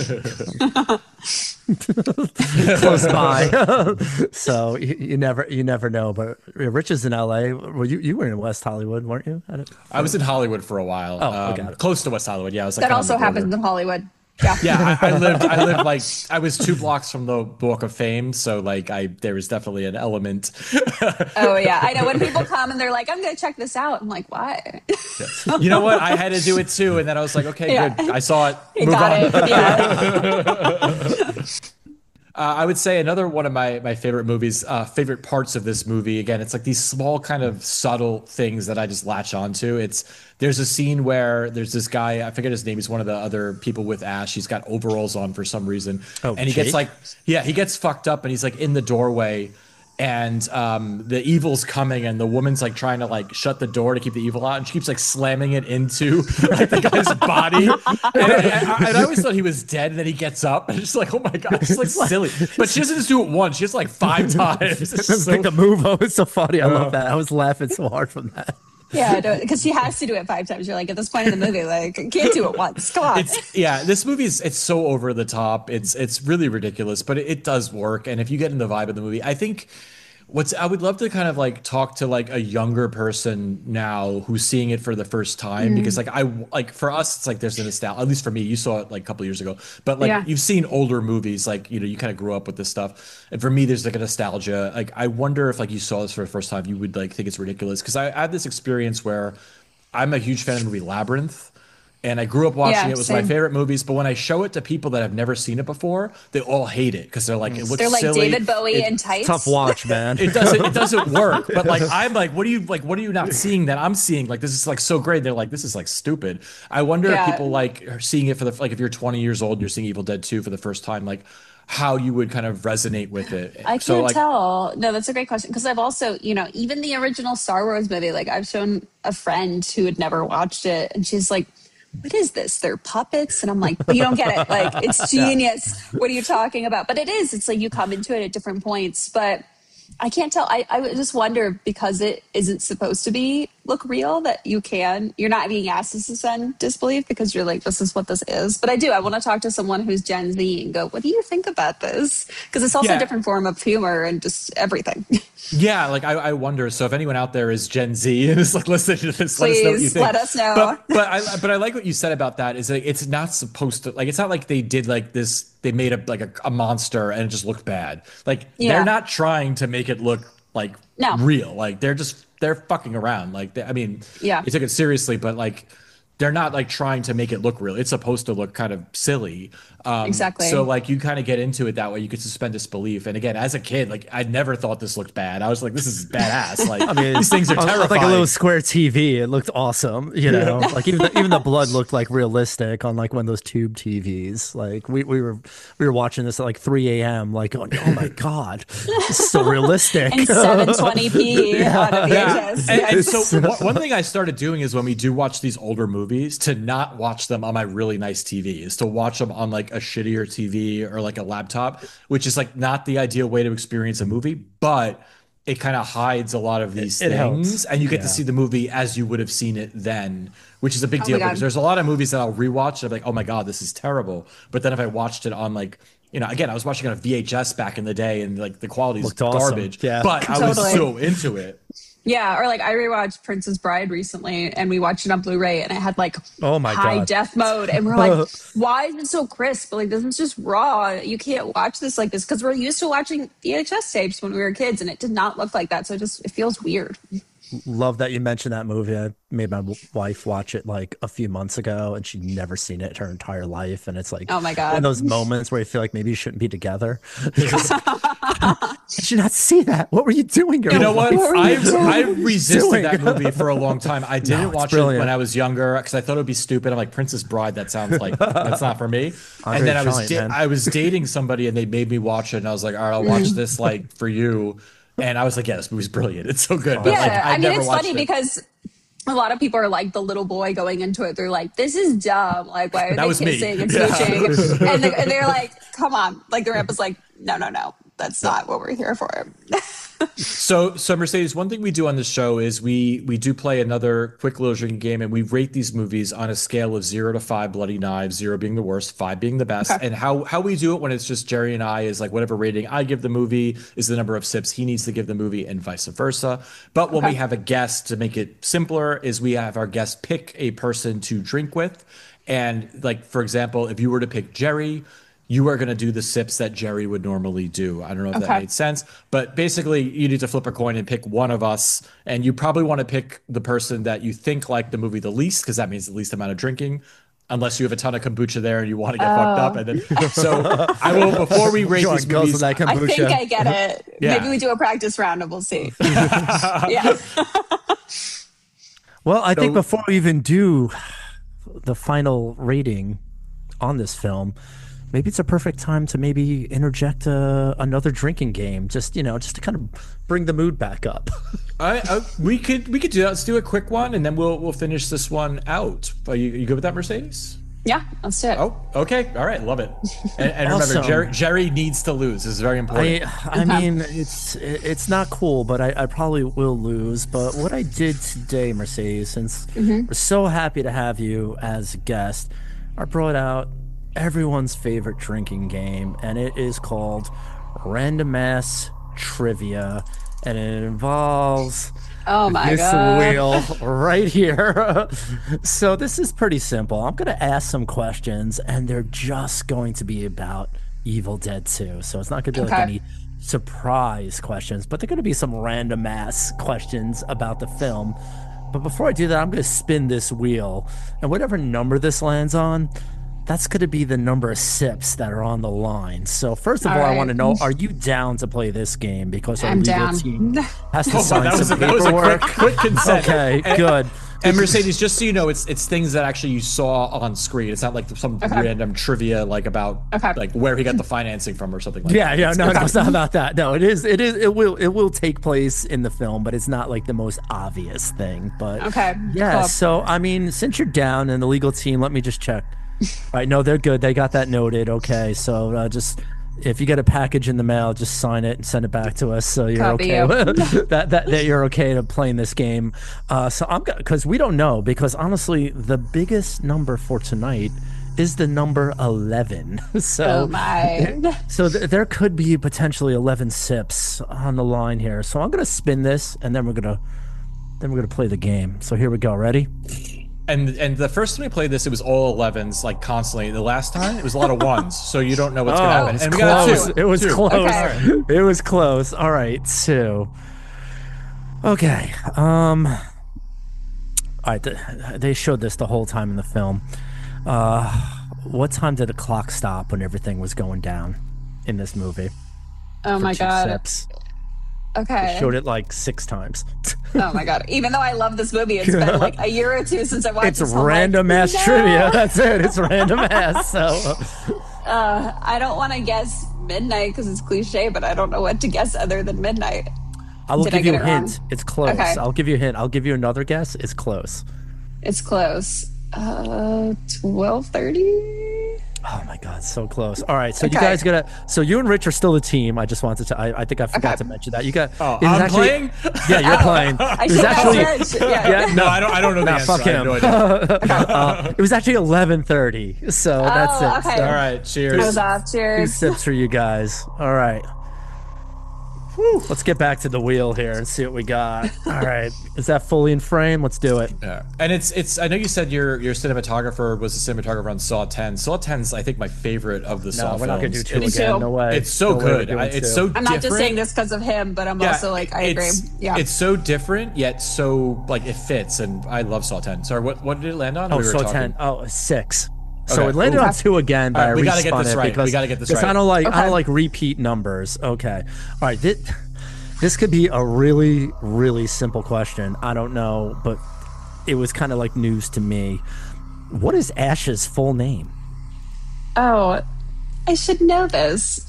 close by. So you never know. But Rich is in LA. Well, you were in West Hollywood, weren't you? I was in Hollywood for a while. Close to West Hollywood. Yeah, I was like that also happens in Hollywood. Yeah, yeah. I lived like I was 2 blocks from the Walk of Fame, so like there was definitely an element. Oh yeah, I know when people come and they're like, "I'm gonna check this out." I'm like, "Why?" Yes. You know what? I had to do it too, and then I was like, "Okay, good. I saw it. You Move got on." it. Yeah. I would say another one of my favorite movies, favorite parts of this movie. Again, it's like these small kind of subtle things that I just latch onto. There's a scene where there's this guy, I forget his name. He's one of the other people with Ash. He's got overalls on for some reason, and he gets like, he gets fucked up, and he's like in the doorway. And the evil's coming, and the woman's like trying to like shut the door to keep the evil out, and she keeps like slamming it into like the guy's body. And I always thought he was dead, and then he gets up, and it's like, oh my god, it's like silly. But she doesn't just do it once; she does like 5 times. It's so, the move up is so funny. I love that. I was laughing so hard from that. Yeah, because she has to do it 5 times. You're like, at this point in the movie, like, can't do it once. Come on. This movie it's so over the top. It's really ridiculous, but it does work. And if you get in the vibe of the movie, I think I would love to kind of like talk to like a younger person now who's seeing it for the first time, because like for us, it's like there's a nostalgia. At least for me, you saw it like a couple years ago, but like you've seen older movies, like you kind of grew up with this stuff. And for me, there's like a nostalgia. Like I wonder if like you saw this for the first time, you would like think it's ridiculous, because I had this experience where I'm a huge fan of the movie Labyrinth. And I grew up watching it. It was my favorite movies. But when I show it to people that have never seen it before, they all hate it because they're like, it looks they're like silly. David Bowie in tights. Tough watch, man. It doesn't work. But like I'm like, what are you not seeing that I'm seeing? Like this is like so great. They're like, this is like stupid. I wonder if people like are seeing it for like if you're 20 years old, you're seeing Evil Dead 2 for the first time, like how you would kind of resonate with it. I can't tell. No, that's a great question. Because I've also, even the original Star Wars movie, like I've shown a friend who had never watched it, and she's like, what is this? They're puppets? And I'm like, but you don't get it. Like, it's genius. What are you talking about? But it is. It's like you come into it at different points. But I can't tell. I would just wonder, because it isn't supposed to look real, that you're not being asked to suspend disbelief because you're like, this is what this is. But I want to talk to someone who's Gen Z and go, what do you think about this? Because it's also a different form of humor and just everything. Yeah, like I wonder. So if anyone out there is Gen Z and is like listening to this, please let us know. But I like what you said about that. Is like it's not supposed to, like, it's not like they did like this. They made a monster and it just looked bad. Like they're not trying to make it look like real. Like they're fucking around. Like they took it seriously, but like they're not like trying to make it look real. It's supposed to look kind of silly. Exactly. So like you kind of get into it that way. You could suspend disbelief. And again, as a kid, like I never thought this looked bad. I was like, this is badass. Like I mean, these things are terrifying. Like a little square TV, it looked awesome. Like even the blood looked like realistic on like one of those tube TVs. Like we were watching this at like 3 a.m. like going, oh my god, this is so realistic. And 720p on a VHS. And so one thing I started doing is when we do watch these older movies, to not watch them on my really nice TV, is to watch them on like a shittier TV or like a laptop, which is like not the ideal way to experience a movie, but it kind of hides a lot of these things, and you get to see the movie as you would have seen it then, which is a big deal, because there's a lot of movies that I'll rewatch and I'm like, oh my god, this is terrible. But then if I watched it on like you know, again, I was watching on a VHS back in the day, and like the quality's Looked awesome. garbage. Yeah. But I was Totally. so into it. Yeah, or like I rewatched Princess Bride recently, and we watched it on Blu-ray, and it had like Oh my high God. def mode, and we're like, why is it so crisp? Like this is just raw. You can't watch this like this because we're used to watching VHS tapes when we were kids, and it did not look like that. So it feels weird. Love that you mentioned that movie. I made my wife watch it like a few months ago, and she'd never seen it her entire life. And it's like, Oh my God. one of those moments where you feel like maybe you shouldn't be together. Did you not see that? What were you doing? You know what? What were you I doing? resisted that movie for a long time. I didn't it's watch it brilliant. when I was younger because I thought it would be stupid. I'm like, Princess Bride, that sounds like that's not for me. Andre And then Giant, man. I was dating somebody and they made me watch it, and I was like, all right, I'll watch this like for you. And I was like, yeah, this movie's brilliant. It's so good. But Yeah, like, I mean, never it's watched funny it. because a lot of people are like the little boy going into it. They're like, this is dumb. Like, why are That they was me. kissing and Yeah. smooching? And they're like, come on. Like, the rep is like, no. That's not what we're here for. So Mercedes, one thing we do on this show is we do play another quick little drinking game, and we rate these movies on a scale of 0 to 5 bloody knives, 0 being the worst, 5 being the best. Okay. And how we do it when it's just Jerry and I is like whatever rating I give the movie is the number of sips he needs to give the movie, and vice versa. But when we have a guest, to make it simpler, is we have our guest pick a person to drink with. And like, for example, if you were to pick Jerry, you are going to do the sips that Jerry would normally do. I don't know if that Okay. made sense, but basically you need to flip a coin and pick one of us. And you probably want to pick the person that you think liked the movie the least, because that means the least amount of drinking, unless you have a ton of kombucha there and you want to get fucked up. And then, so I will, before we rate John these goes movies, with that I kombucha. think I get it. Yeah. Maybe we do a practice round and we'll see. Yeah. Well, I think So- before we even do the final rating on this film, maybe it's a perfect time to maybe interject another drinking game, just to kind of bring the mood back up. we could do that. Let's do a quick one, and then we'll finish this one out. Are you good with that, Mercedes? Yeah, let's do it. Oh, okay. All right. Love it. And remember, Awesome. Jerry needs to lose. This is very important. I mean, it's not cool, but I probably will lose. But what I did today, Mercedes, since we're so happy to have you as a guest, I brought out everyone's favorite drinking game, and it is called Random Ass Trivia, and it involves Oh my this God. wheel right here. So this is pretty simple. I'm going to ask some questions, and they're just going to be about Evil Dead 2. So it's not going to be like Okay. any surprise questions, but they're going to be some random ass questions about the film. But before I do that, I'm going to spin this wheel, and whatever number this lands on, that's going to be the number of sips that are on the line. So first of all, I right. want to know, are you down to play this game? Because our I'm legal down. team has to Oh, sign that was some a paperwork. quick consent. Okay, good. And Mercedes, just so you know, it's things that actually you saw on screen. It's not like some random trivia like about like where he got the financing from or something like Yeah, that. yeah, no, it's not about that. No, it will take place in the film, but it's not like the most obvious thing. But Okay, yeah. cool. So I mean, since you're down in the legal team, let me just check. All right, no, they're good. They got that noted. Okay, so just if you get a package in the mail, just sign it and send it back to us. So you're Copy okay. you. that you're okay to playing this game. So I'm because we don't know, because honestly, the biggest number for tonight is the number 11. So Oh my. so there could be potentially 11 sips on the line here. So I'm gonna spin this, and then we're gonna play the game. So here we go. Ready? And the first time we played this, it was all 11s, like constantly. The last time, it was a lot of ones, so you don't know what's going to happen. It's And we got close. two. It was Two. close. Okay. It was close. All right, 2. Okay. All right. They showed this the whole time in the film. What time did the clock stop when everything was going down in this movie? Oh my Two God. sips. Okay. Showed it like 6 times. Oh my God. Even though I love this movie, it's been like a year or two since I watched It's it. So I'm like, random ass no. trivia. That's it. It's random ass. So I don't want to guess midnight because it's cliche, but I don't know what to guess other than midnight. I will Did I give you a get it wrong? hint. It's close. Okay. I'll give you a hint. I'll give you another guess. It's close. It's close. 12:30. Oh my God, so close. All right, so you Okay. guys gotta. So you and Rich are still a team. I just wanted to. I think I forgot Okay. to mention that. You got. Oh, it was I'm playing? Yeah, you're playing. I It was should actually. ask Rich. Yeah. Yeah, No, I don't know the Nah, answer. fuck I have him. no idea. It was actually 11:30. So that's it. okay. So All right, I cheers. was off. two Cheers. sips for you guys. All right. Whew. Let's get back to the wheel here and see what we got. All right. Is that fully in frame? Let's do it. Yeah. And it's. I know you said your cinematographer was a cinematographer on Saw 10. Saw 10's I think my favorite of the Saw No, we're not gonna do films. two Me again. too. No way. It's so No way we're good. doing It's two. so I'm different. not just saying this because of him, but I'm also like, I agree. Yeah. It's so different yet so like it fits, and I love Saw 10. Sorry, what did it land on? Oh, We were Saw talking- 10. Oh, 6. So Okay. it landed Ooh. on 2 again, but All right, I we gotta get respun this it right. because We gotta get this because right. I don't like Okay. repeat numbers. Okay. All right. This could be a really, really simple question. I don't know, but it was kind of like news to me. What is Ash's full name? Oh, I should know this.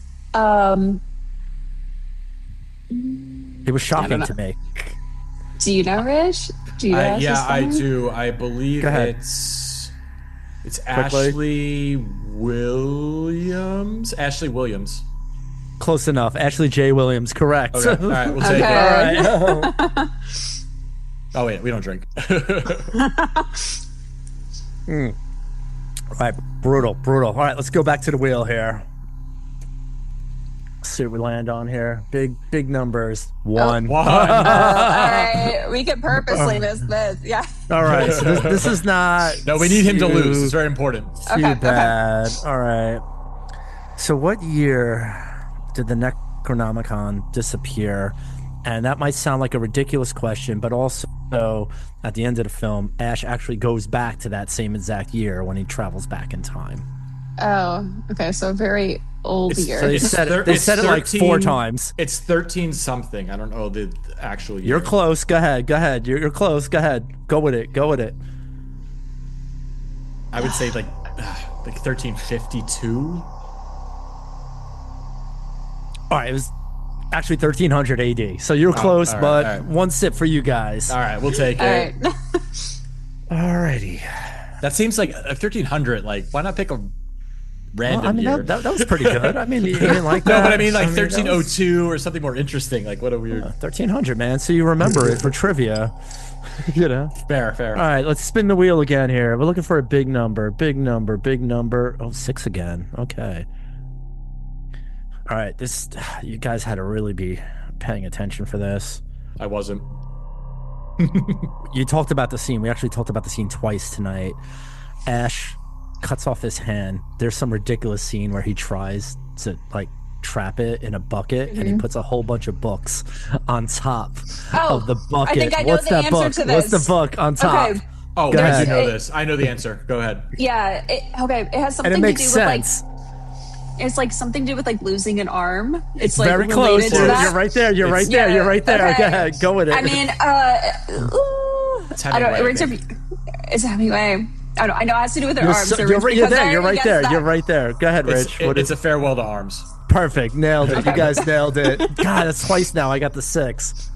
It was shocking know. to me. Do you know, Rich? Do you know? Ash's yeah, I full name? do. I believe Go ahead. it's Ashley Williams. Ashley Williams. Close enough. Ashley J. Williams, correct. Okay. All right, we'll take Okay. it. All right. Oh wait, we don't drink. All right, brutal. All right, let's go back to the wheel here. See what we land on here. Big numbers. One. One. All right, we could purposely miss this. Yeah. All right, so this is not. No, we need him to lose. too- It's very important. Too Okay, bad. All right. So what year did the Necronomicon disappear? And that might sound like a ridiculous question, but also at the end of the film, Ash actually goes back to that same exact year when he travels back in time. Oh, okay. So very old year. So they It's said thir- it. They it's said it like 4 13 times. It's 13 something. I don't know the actual year. You're close. Go ahead. You're close. Go ahead. Go with it. I would say like 1352. All right. It was actually 1300 AD. So you're close, all right, but all right. one sip for you guys. All right, we'll take All it. right. Alrighty. That seems like 1300. Like, why not pick a random I mean, year? that was pretty good. I mean, you didn't like that. No, but I mean like that was 1302 or something more interesting. Like, what a weird. 1300, man. So you remember it for trivia. You know. Fair. All right, let's spin the wheel again here. We're looking for a big number. Oh, 6 again. Okay. All right, you guys had to really be paying attention for this. I wasn't. You talked about the scene. We actually talked about the scene twice tonight. Ash cuts off his hand. There's some ridiculous scene where he tries to like trap it in a bucket and he puts a whole bunch of books on top Oh, of the bucket. I think I know What's the that answer book? to What's the this. book on top? Okay. Oh, Go I ahead. do know this. I know the answer. Go ahead. Yeah. Okay. It has something And it makes to do sense. with like. It's like something to do with like losing an arm. It's like Very related close. to You're, that. you're right there. You're right Yeah, there. You're right there. okay. Go ahead. Go with it. I mean, It's I don't. Hemingway, I Richard, it's Hemingway. I don't. I know it has to do with their you're, arms. so, so you're, Rich, right- you're because there. I You're right guessed there. that. You're right there. Go ahead, Rich. It's a farewell to arms. Perfect. Nailed it. You guys nailed it. God, that's twice now. I got the 6.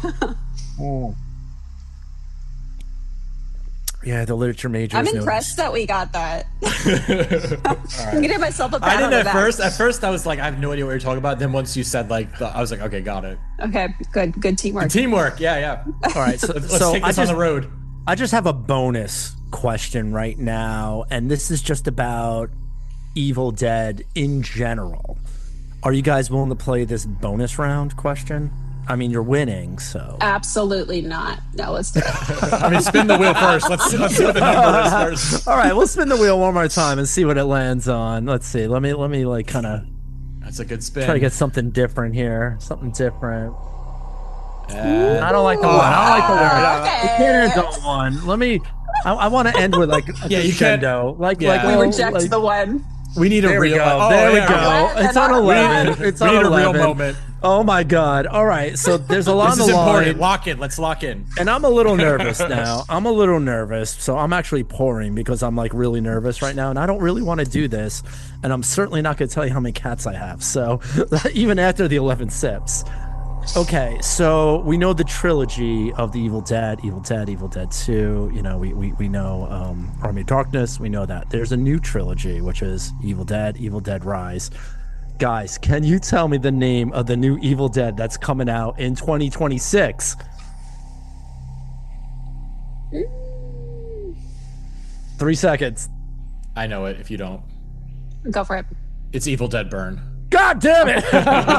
Yeah, the literature majors. I'm know impressed that we got that. I'm gonna give myself a pat I on didn't the at back. first. At first, I was like, I have no idea what you're talking about. Then once you said I was like, okay, got it. Okay, good teamwork. Teamwork. Yeah. All right, so, Let's so take this on the road. I just have a bonus question right now, and this is just about Evil Dead in general. Are you guys willing to play this bonus round question? I mean, you're winning, so. Absolutely not. No, let's do it. I mean, spin the wheel first. Let's see what the number is first. All right, we'll spin the wheel one more time and see what it lands on. Let's see. Let me like kind of That's a good spin. try to get something different here. Something different. I don't like the one. I don't like the one. Okay. You can't end on one. Let me. I want to end with like a Yeah, you can't- crescendo. Like Yeah. like We oh, reject like, the one. We need a There we real. go. Oh, There we yeah. go. What? It's on 11. It's We on need a 11. real moment. Oh my God. All right. So there's a lot This on is the line. important. Lock in. Let's lock in. And I'm a little nervous now. I'm a little nervous. So I'm actually pouring because I'm like really nervous right now. And I don't really want to do this. And I'm certainly not going to tell you how many cats I have. So even after the 11 sips. Okay, so we know the trilogy of the Evil Dead, Evil Dead, Evil Dead 2. You know, we know Army of Darkness. We know that. There's a new trilogy, which is Evil Dead Rise. Guys, can you tell me the name of the new Evil Dead that's coming out in 2026? 3 seconds. I know it if you don't. Go for it. It's Evil Dead Burn. God damn it!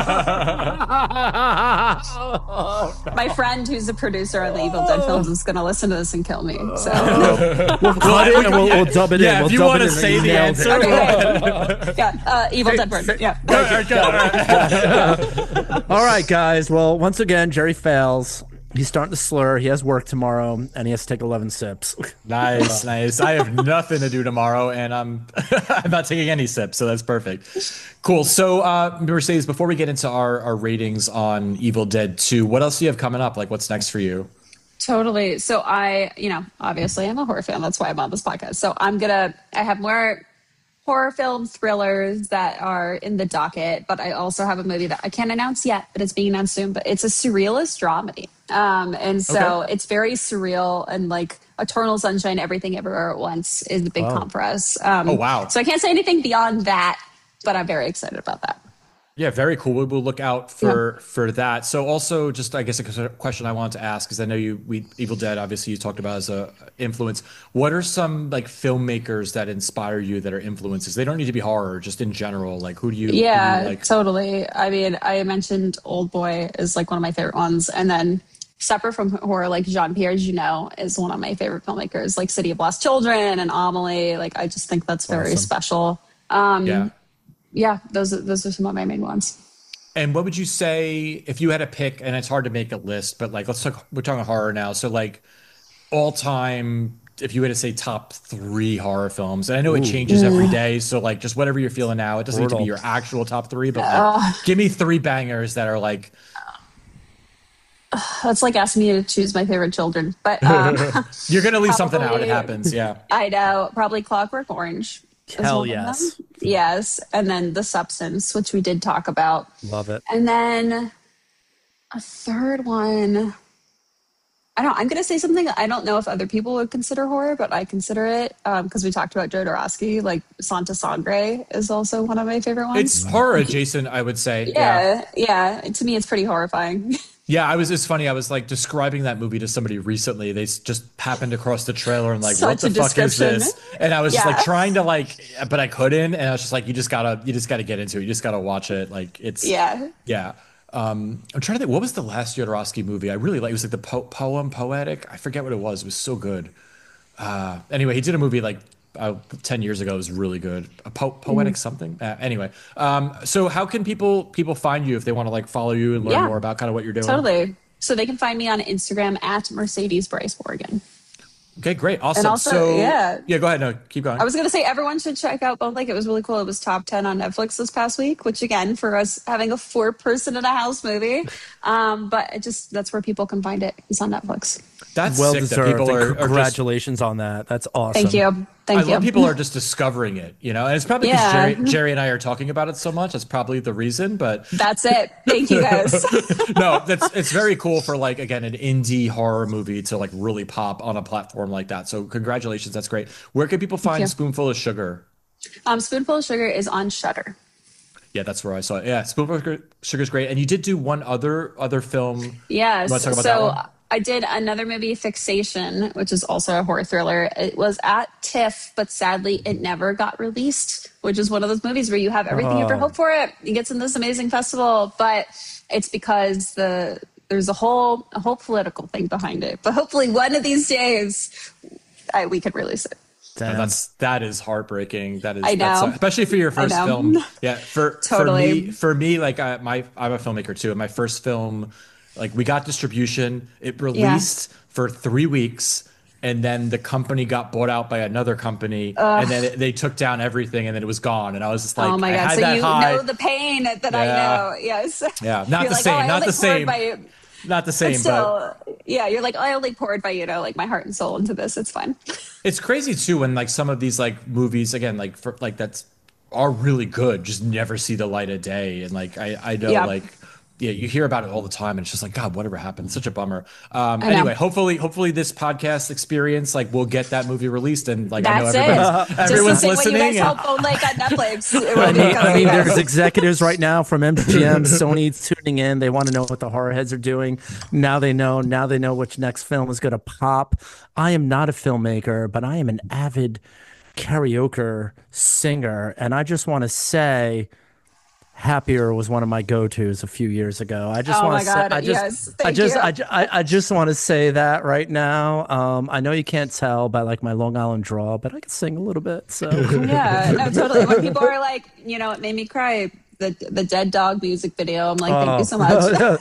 My friend, who's the producer on the Evil Dead films, is going to listen to this and kill me. So We'll cut it and we'll dub it in. Yeah, We'll if you dub want it to in. say You the nailed it. answer. yeah, Evil Dead Burn. Yeah. All right, guys. Well, once again, Jerry fails. He's starting to slur. He has work tomorrow, and he has to take 11 sips. Nice, nice. I have nothing to do tomorrow, and I'm I'm not taking any sips, so that's perfect. Cool. So, Mercedes, before we get into our ratings on Evil Dead 2, what else do you have coming up? Like, what's next for you? Totally. So obviously I'm a horror fan. That's why I'm on this podcast. So I have more horror film thrillers that are in the docket, but I also have a movie that I can't announce yet, but it's being announced soon. But it's a surrealist dramedy. And so It's very surreal, and like Eternal Sunshine, Everything Everywhere at Once is the big comp for us. Oh, wow. So I can't say anything beyond that, but I'm very excited about that. Yeah, very cool. We will look out for that. So also, just I guess a question I wanted to ask, because I know Evil Dead, obviously you talked about as a influence. What are some like filmmakers that inspire you that are influences? They don't need to be horror, just in general. Like who do you like? Totally. I mean, I mentioned Old Boy is like one of my favorite ones, and then separate from horror, like Jean-Pierre Jeunet is one of my favorite filmmakers, like City of Lost Children and Amelie. Like I just think that's very special. Yeah, those are some of my main ones. And what would you say if you had to pick, and it's hard to make a list, but like we're talking horror now. So like all time, if you had to say top 3 horror films, and I know it changes every day. So like just whatever you're feeling now, it doesn't need to be your actual top 3, but like, give me 3 bangers that are like. That's like asking me to choose my favorite children, but you're going to leave something out. It happens. Yeah. I know. Probably Clockwork Orange. Hell yes. Yes. And then The Substance, which we did talk about. Love it. And then a third one. I'm going to say something I don't know if other people would consider horror, but I consider it because we talked about Jodorowsky. Like Santa Sangre is also one of my favorite ones. It's horror adjacent, I would say. Yeah. To me, it's pretty horrifying. Yeah, it's funny. I was like describing that movie to somebody recently. They just happened across the trailer and like, what the fuck is this? And I was just like trying to like, but I couldn't. And I was just like, you just gotta get into it. You just gotta watch it. Like it's yeah. I'm trying to think. What was the last Jodorowsky movie I really liked? It was like the Poetic. I forget what it was. It was so good. Anyway, he did a movie like 10 years ago. It was really good. A poetic something. Anyway, so how can people find you if they want to like follow you and learn more about kind of what you're doing? Totally. So they can find me on Instagram at Mercedes Bryce Morgan. Okay, great. Awesome. And also, go ahead. No, keep going. I was going to say everyone should check out Bone Lake. It was really cool. It was top 10 on Netflix this past week, which again, for us having a 4-person in a house movie. But that's where people can find it. It's on Netflix. That's well sick deserved. That people are congratulations on that. That's awesome. Thank you. I love people are just discovering it, and it's probably because Jerry and I are talking about it so much. That's probably the reason, but that's it. Thank you guys. No, it's very cool for like, again, an indie horror movie to like really pop on a platform like that. So congratulations. That's great. Where can people find Spoonful of Sugar? Spoonful of Sugar is on Shudder. Yeah, that's where I saw it. Yeah, Spoonful of Sugar is great. And you did do one other film. Yeah. You want to talk about that one? I did another movie, Fixation, which is also a horror thriller. It was at TIFF, but sadly it never got released, which is one of those movies where you have everything you ever hope for it. It gets in this amazing festival, but it's because there's a whole political thing behind it. But hopefully one of these days we could release it. That is heartbreaking. That is, I know. That's, especially for your first film. Yeah, for me, like I'm a filmmaker too. And my first film, like we got distribution, it released for 3 weeks, and then the company got bought out by another company, and then they took down everything, and then it was gone. And I was just like, oh my God. So you know the pain that I know. Yes. Yeah. Not the same. Not the same. Not the same, but you're like, I only poured by like my heart and soul into this. It's fine. It's crazy too when like some of these like movies again that's are really good just never see the light of day, and like I know like yeah, you hear about it all the time, and it's just like, God, whatever happened? Such a bummer. I Anyway, know. hopefully this podcast experience, like, we'll get that movie released, and like, I know That's it. everyone's Just the thing when you listening. guys And, help Bone Lake on Netflix. It I will be mean, coming to you guys. there's executives right now from MGM, Sony tuning in. They want to know what the horror heads are doing. Now they know. Now they know which next film is going to pop. I am not a filmmaker, but I am an avid karaoke singer, and I just want to say, Happier was one of my go-tos a few years ago. I just Oh want my to say, God, yes. Thank you. I just want to say that right now. I know you can't tell by like my Long Island drawl, but I can sing a little bit. So Yeah, no, totally. When people are like, it made me cry. The Dead Dog music video. I'm like, thank you so much.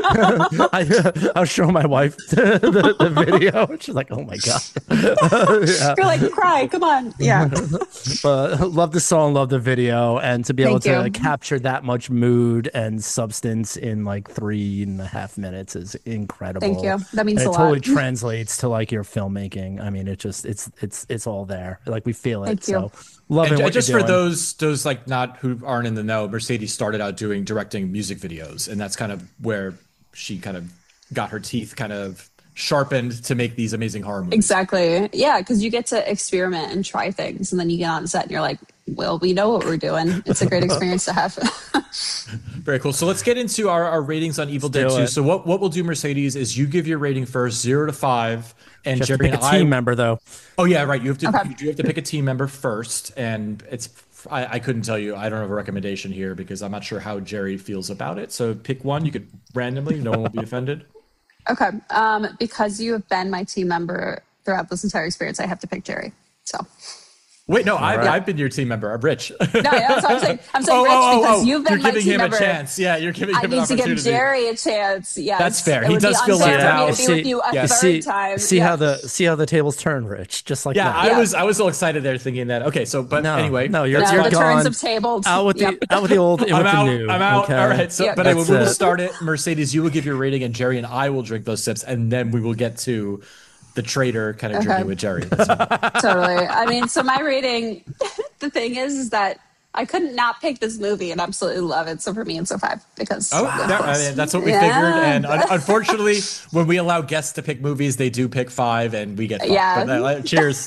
I was showing my wife the video, and she's like, "Oh my god!" Yeah. You're like, cry, come on. Yeah. But love the song, love the video, and to be able Thank to you. capture that much mood and substance in like 3.5 minutes is incredible. Thank you. That means And a it totally lot. translates to like your filmmaking. I mean, it's all there. Like we feel it. Thank you. So loving and what just you're for doing. those like not who aren't in the know, Mercedes started out doing directing music videos, and that's kind of where she kind of got her teeth kind of sharpened to make these amazing horror movies. Exactly. Yeah, because you get to experiment and try things, and then you get on set and you're like, well, we know what we're doing. It's a great experience to have. Very cool. So let's get into our ratings on Evil Dead do 2. it. So what we'll do, Mercedes, is you give your rating first, 0 to 5, and Just to Jerry pick and a team member though. Oh yeah, right. You have to Okay. you do have to pick a team member first, and I couldn't tell you. I don't have a recommendation here because I'm not sure how Jerry feels about it. So pick one. You could randomly. No one will be offended. Okay. Because you have been my team member throughout this entire experience, I have to pick Jerry. So Wait, no, I've, right. I've been your team member. I'm Rich. no, that's what I'm saying. I'm saying Rich because you've been You're my giving team him member. a chance. Yeah, you're giving I him an need to give opportunity. Jerry a chance. Yes, That's fair. It He would does be feel unfair left for out. me to be with you a Yeah. third time. See Yeah. how the tables turn, Rich. Just like Yeah, that. I was so excited there thinking that. Okay, so but No, anyway, no, you're- No, you're the gone. turns of tables. Out with Yep. the old, in I'm with out. the new. I'm out. Okay? All right. So, Yeah. but anyway, That's we will it. start it. Mercedes, you will give your rating, and Jerry and I will drink those sips, and then we will get to the traitor kind of Okay. drinking with Jerry. That's fine. Totally. I mean, so my rating, the thing is that I couldn't not pick this movie and absolutely love it. So for me, it's a 5 because. Oh, of no, I course. mean, that's what we Yeah. figured. And unfortunately, when we allow guests to pick movies, they do pick 5, and we get 5. Yeah. But, cheers.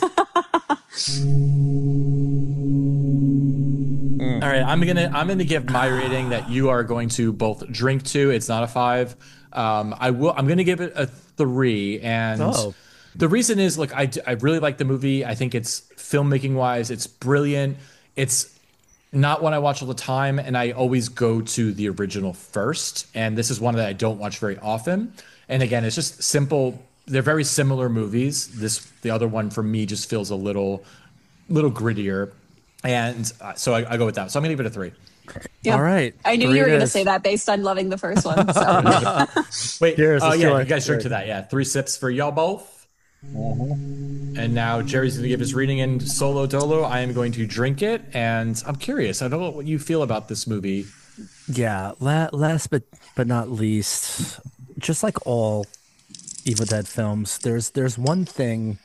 All right, I'm gonna give my rating that you are going to both drink to. It's not a 5. I'm gonna give it a 3, and Oh. the reason is, look, I really like the movie. I think it's filmmaking wise, it's brilliant. It's not one I watch all the time, and I always go to the original first. And this is one that I don't watch very often. And again, it's just simple. They're very similar movies. The other one for me just feels a little grittier, and so I go with that. So I'm gonna give it a 3. Yeah. All right. I knew 3 you were it going to is. say that based on loving the first one. So. Wait, Cheers, oh let's yeah, do it. you guys drink to that. Yeah, 3 sips for y'all both. And now Jerry's going to give his reading in solo dolo. I am going to drink it, and I'm curious. I don't know what you feel about this movie. Yeah. Last but not least, just like all Evil Dead films, there's one thing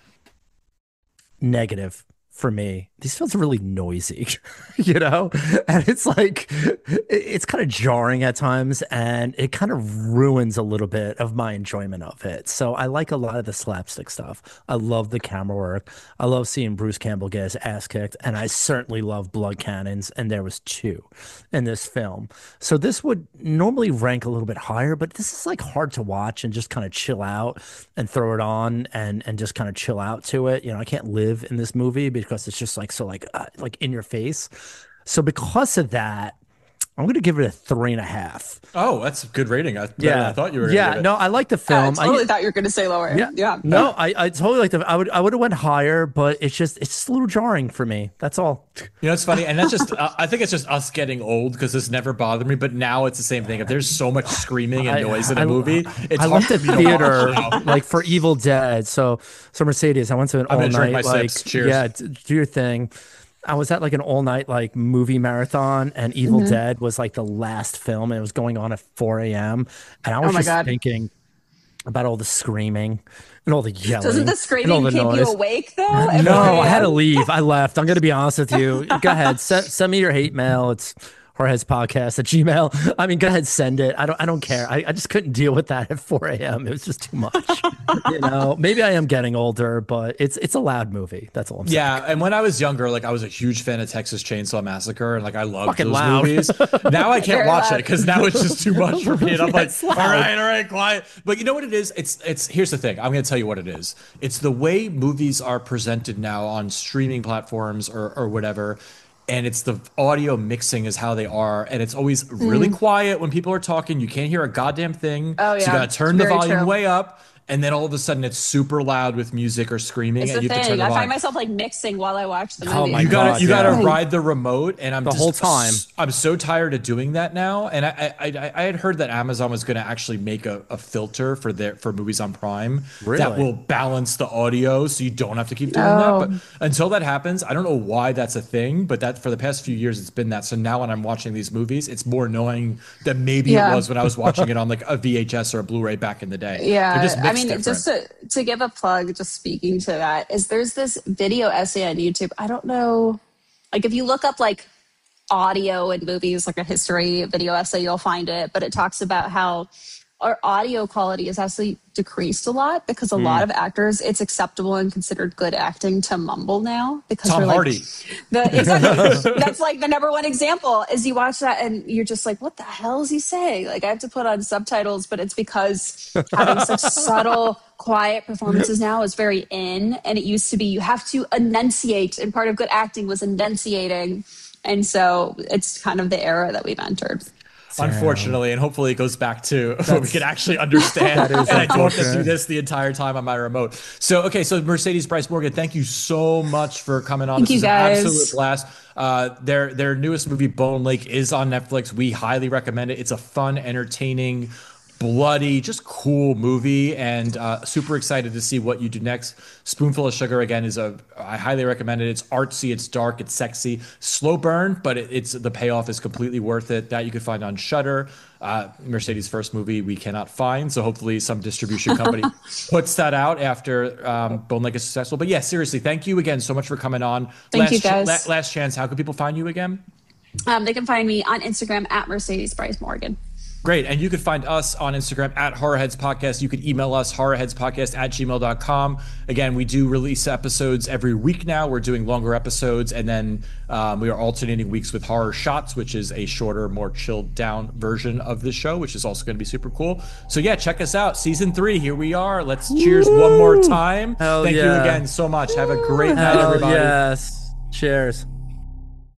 negative for me. These films are really noisy, and it's like it's kind of jarring at times, and it kind of ruins a little bit of my enjoyment of it. So I like a lot of the slapstick stuff. I love the camera work. I love seeing Bruce Campbell get his ass kicked, and I certainly love blood cannons, and there was 2 in this film. So this would normally rank a little bit higher, but this is like hard to watch and just kind of chill out and throw it on and just kind of chill out to it. I can't live in this movie because it's just like so like in your face. So because of that, I'm going to give it a 3.5. Oh, that's a good rating. I thought you were. Gonna Yeah. give it. No, I like the I film. totally thought you were going to say lower. Yeah. No, I totally like the. I would have went higher, but it's just a little jarring for me. That's all. It's funny, and that's just. I think it's just us getting old because this never bothered me, but now it's the same thing. If there's so much screaming and noise in a movie, it's I hard went for to me to theater watch now. like for Evil Dead. So Mercedes, I went to an I'm all gonna drink night my like sips. Cheers. yeah, do your thing. I was at like an all night like movie marathon, and Evil Dead was like the last film, and it was going on at 4 a.m. And I was my just God. thinking about all the screaming and all the yelling. Doesn't the and all screaming the keep noise. you awake though? At No, 4 I had to a.m.? leave. I left. I'm going to be honest with you. Go ahead. Send me your hate mail. It's horrorheadspodcast at Gmail. I mean, go ahead, send it. I don't care. I just couldn't deal with that at 4 a.m. It was just too much. Maybe I am getting older, but it's a loud movie. That's all I'm saying. Yeah, and when I was younger, like I was a huge fan of Texas Chainsaw Massacre, and like I loved Fucking those loud. movies. Now I can't Very watch loud. it because now it's just too much for me. And I'm like, It's all loud. right, quiet. But you know what it is? It's here's the thing. I'm going to tell you what it is. It's the way movies are presented now on streaming platforms or whatever. And it's the audio mixing is how they are, and it's always really quiet when people are talking. You can't hear a goddamn thing. Oh, So you yeah. got to turn the Very volume true. way up, and then all of a sudden it's super loud with music or screaming, It's and the you have to turn thing. the I volume. find myself like mixing while I watch the movie. Oh my You God, you gotta yeah. ride the remote, and I'm The just, whole time. I'm so tired of doing that now. And I had heard that Amazon was going to actually make a filter for movies on Prime that Really? will balance the audio, so you don't have to keep doing Oh. that. But until that happens, I don't know why that's a thing. But that for the past few years, it's been that. So now when I'm watching these movies, it's more annoying than maybe Yeah. it was when I was watching it on like a VHS or a Blu-ray back in the day. Yeah, They're just I mixed mean, different. just to give a plug, just speaking to that, is there's this video essay on YouTube. I don't know, like if you look up like audio in movies, like a history video essay, you'll find it. But it talks about how our audio quality has actually decreased a lot because a lot of actors, it's acceptable and considered good acting to mumble now because Tom they're like, Hardy. Exactly. That's like the number one example is you watch that and you're just like, what the hell is he saying? Like I have to put on subtitles, but it's because having such subtle, quiet performances now is very in. And it used to be you have to enunciate, and part of good acting was enunciating. And so it's kind of the era that we've entered. Unfortunately, and hopefully it goes back to where we can actually understand. That is And I don't have to do unfortunate. this the entire time on my remote. So, okay, so Mercedes Bryce Morgan, thank you so much for coming on. Thank This you, is guys. an absolute blast. Their newest movie, Bone Lake, is on Netflix. We highly recommend it. It's a fun, entertaining, bloody, just cool movie, and super excited to see what you do next. Spoonful of Sugar again I highly recommend it. It's artsy, it's dark, it's sexy, slow burn, but it's the payoff is completely worth it. That you can find on Shudder. Mercedes' first movie we cannot find, so hopefully some distribution company puts that out after Bone Lake is successful. But yeah, seriously, thank you again so much for coming on. Thank you, guys. Last chance. How can people find you again? They can find me on Instagram at Mercedes Bryce Morgan. Great. And you can find us on Instagram at Horrorheads Podcast. You can email us, horrorheadspodcast@gmail.com. Again, we do release episodes every week now. We're doing longer episodes. And then we are alternating weeks with Horror Shots, which is a shorter, more chilled down version of the show, which is also going to be super cool. So yeah, check us out. Season 3, here we are. Let's cheers one more time. Hell Thank you yeah. again so much. Have a great night, Hell everybody. yes. Cheers.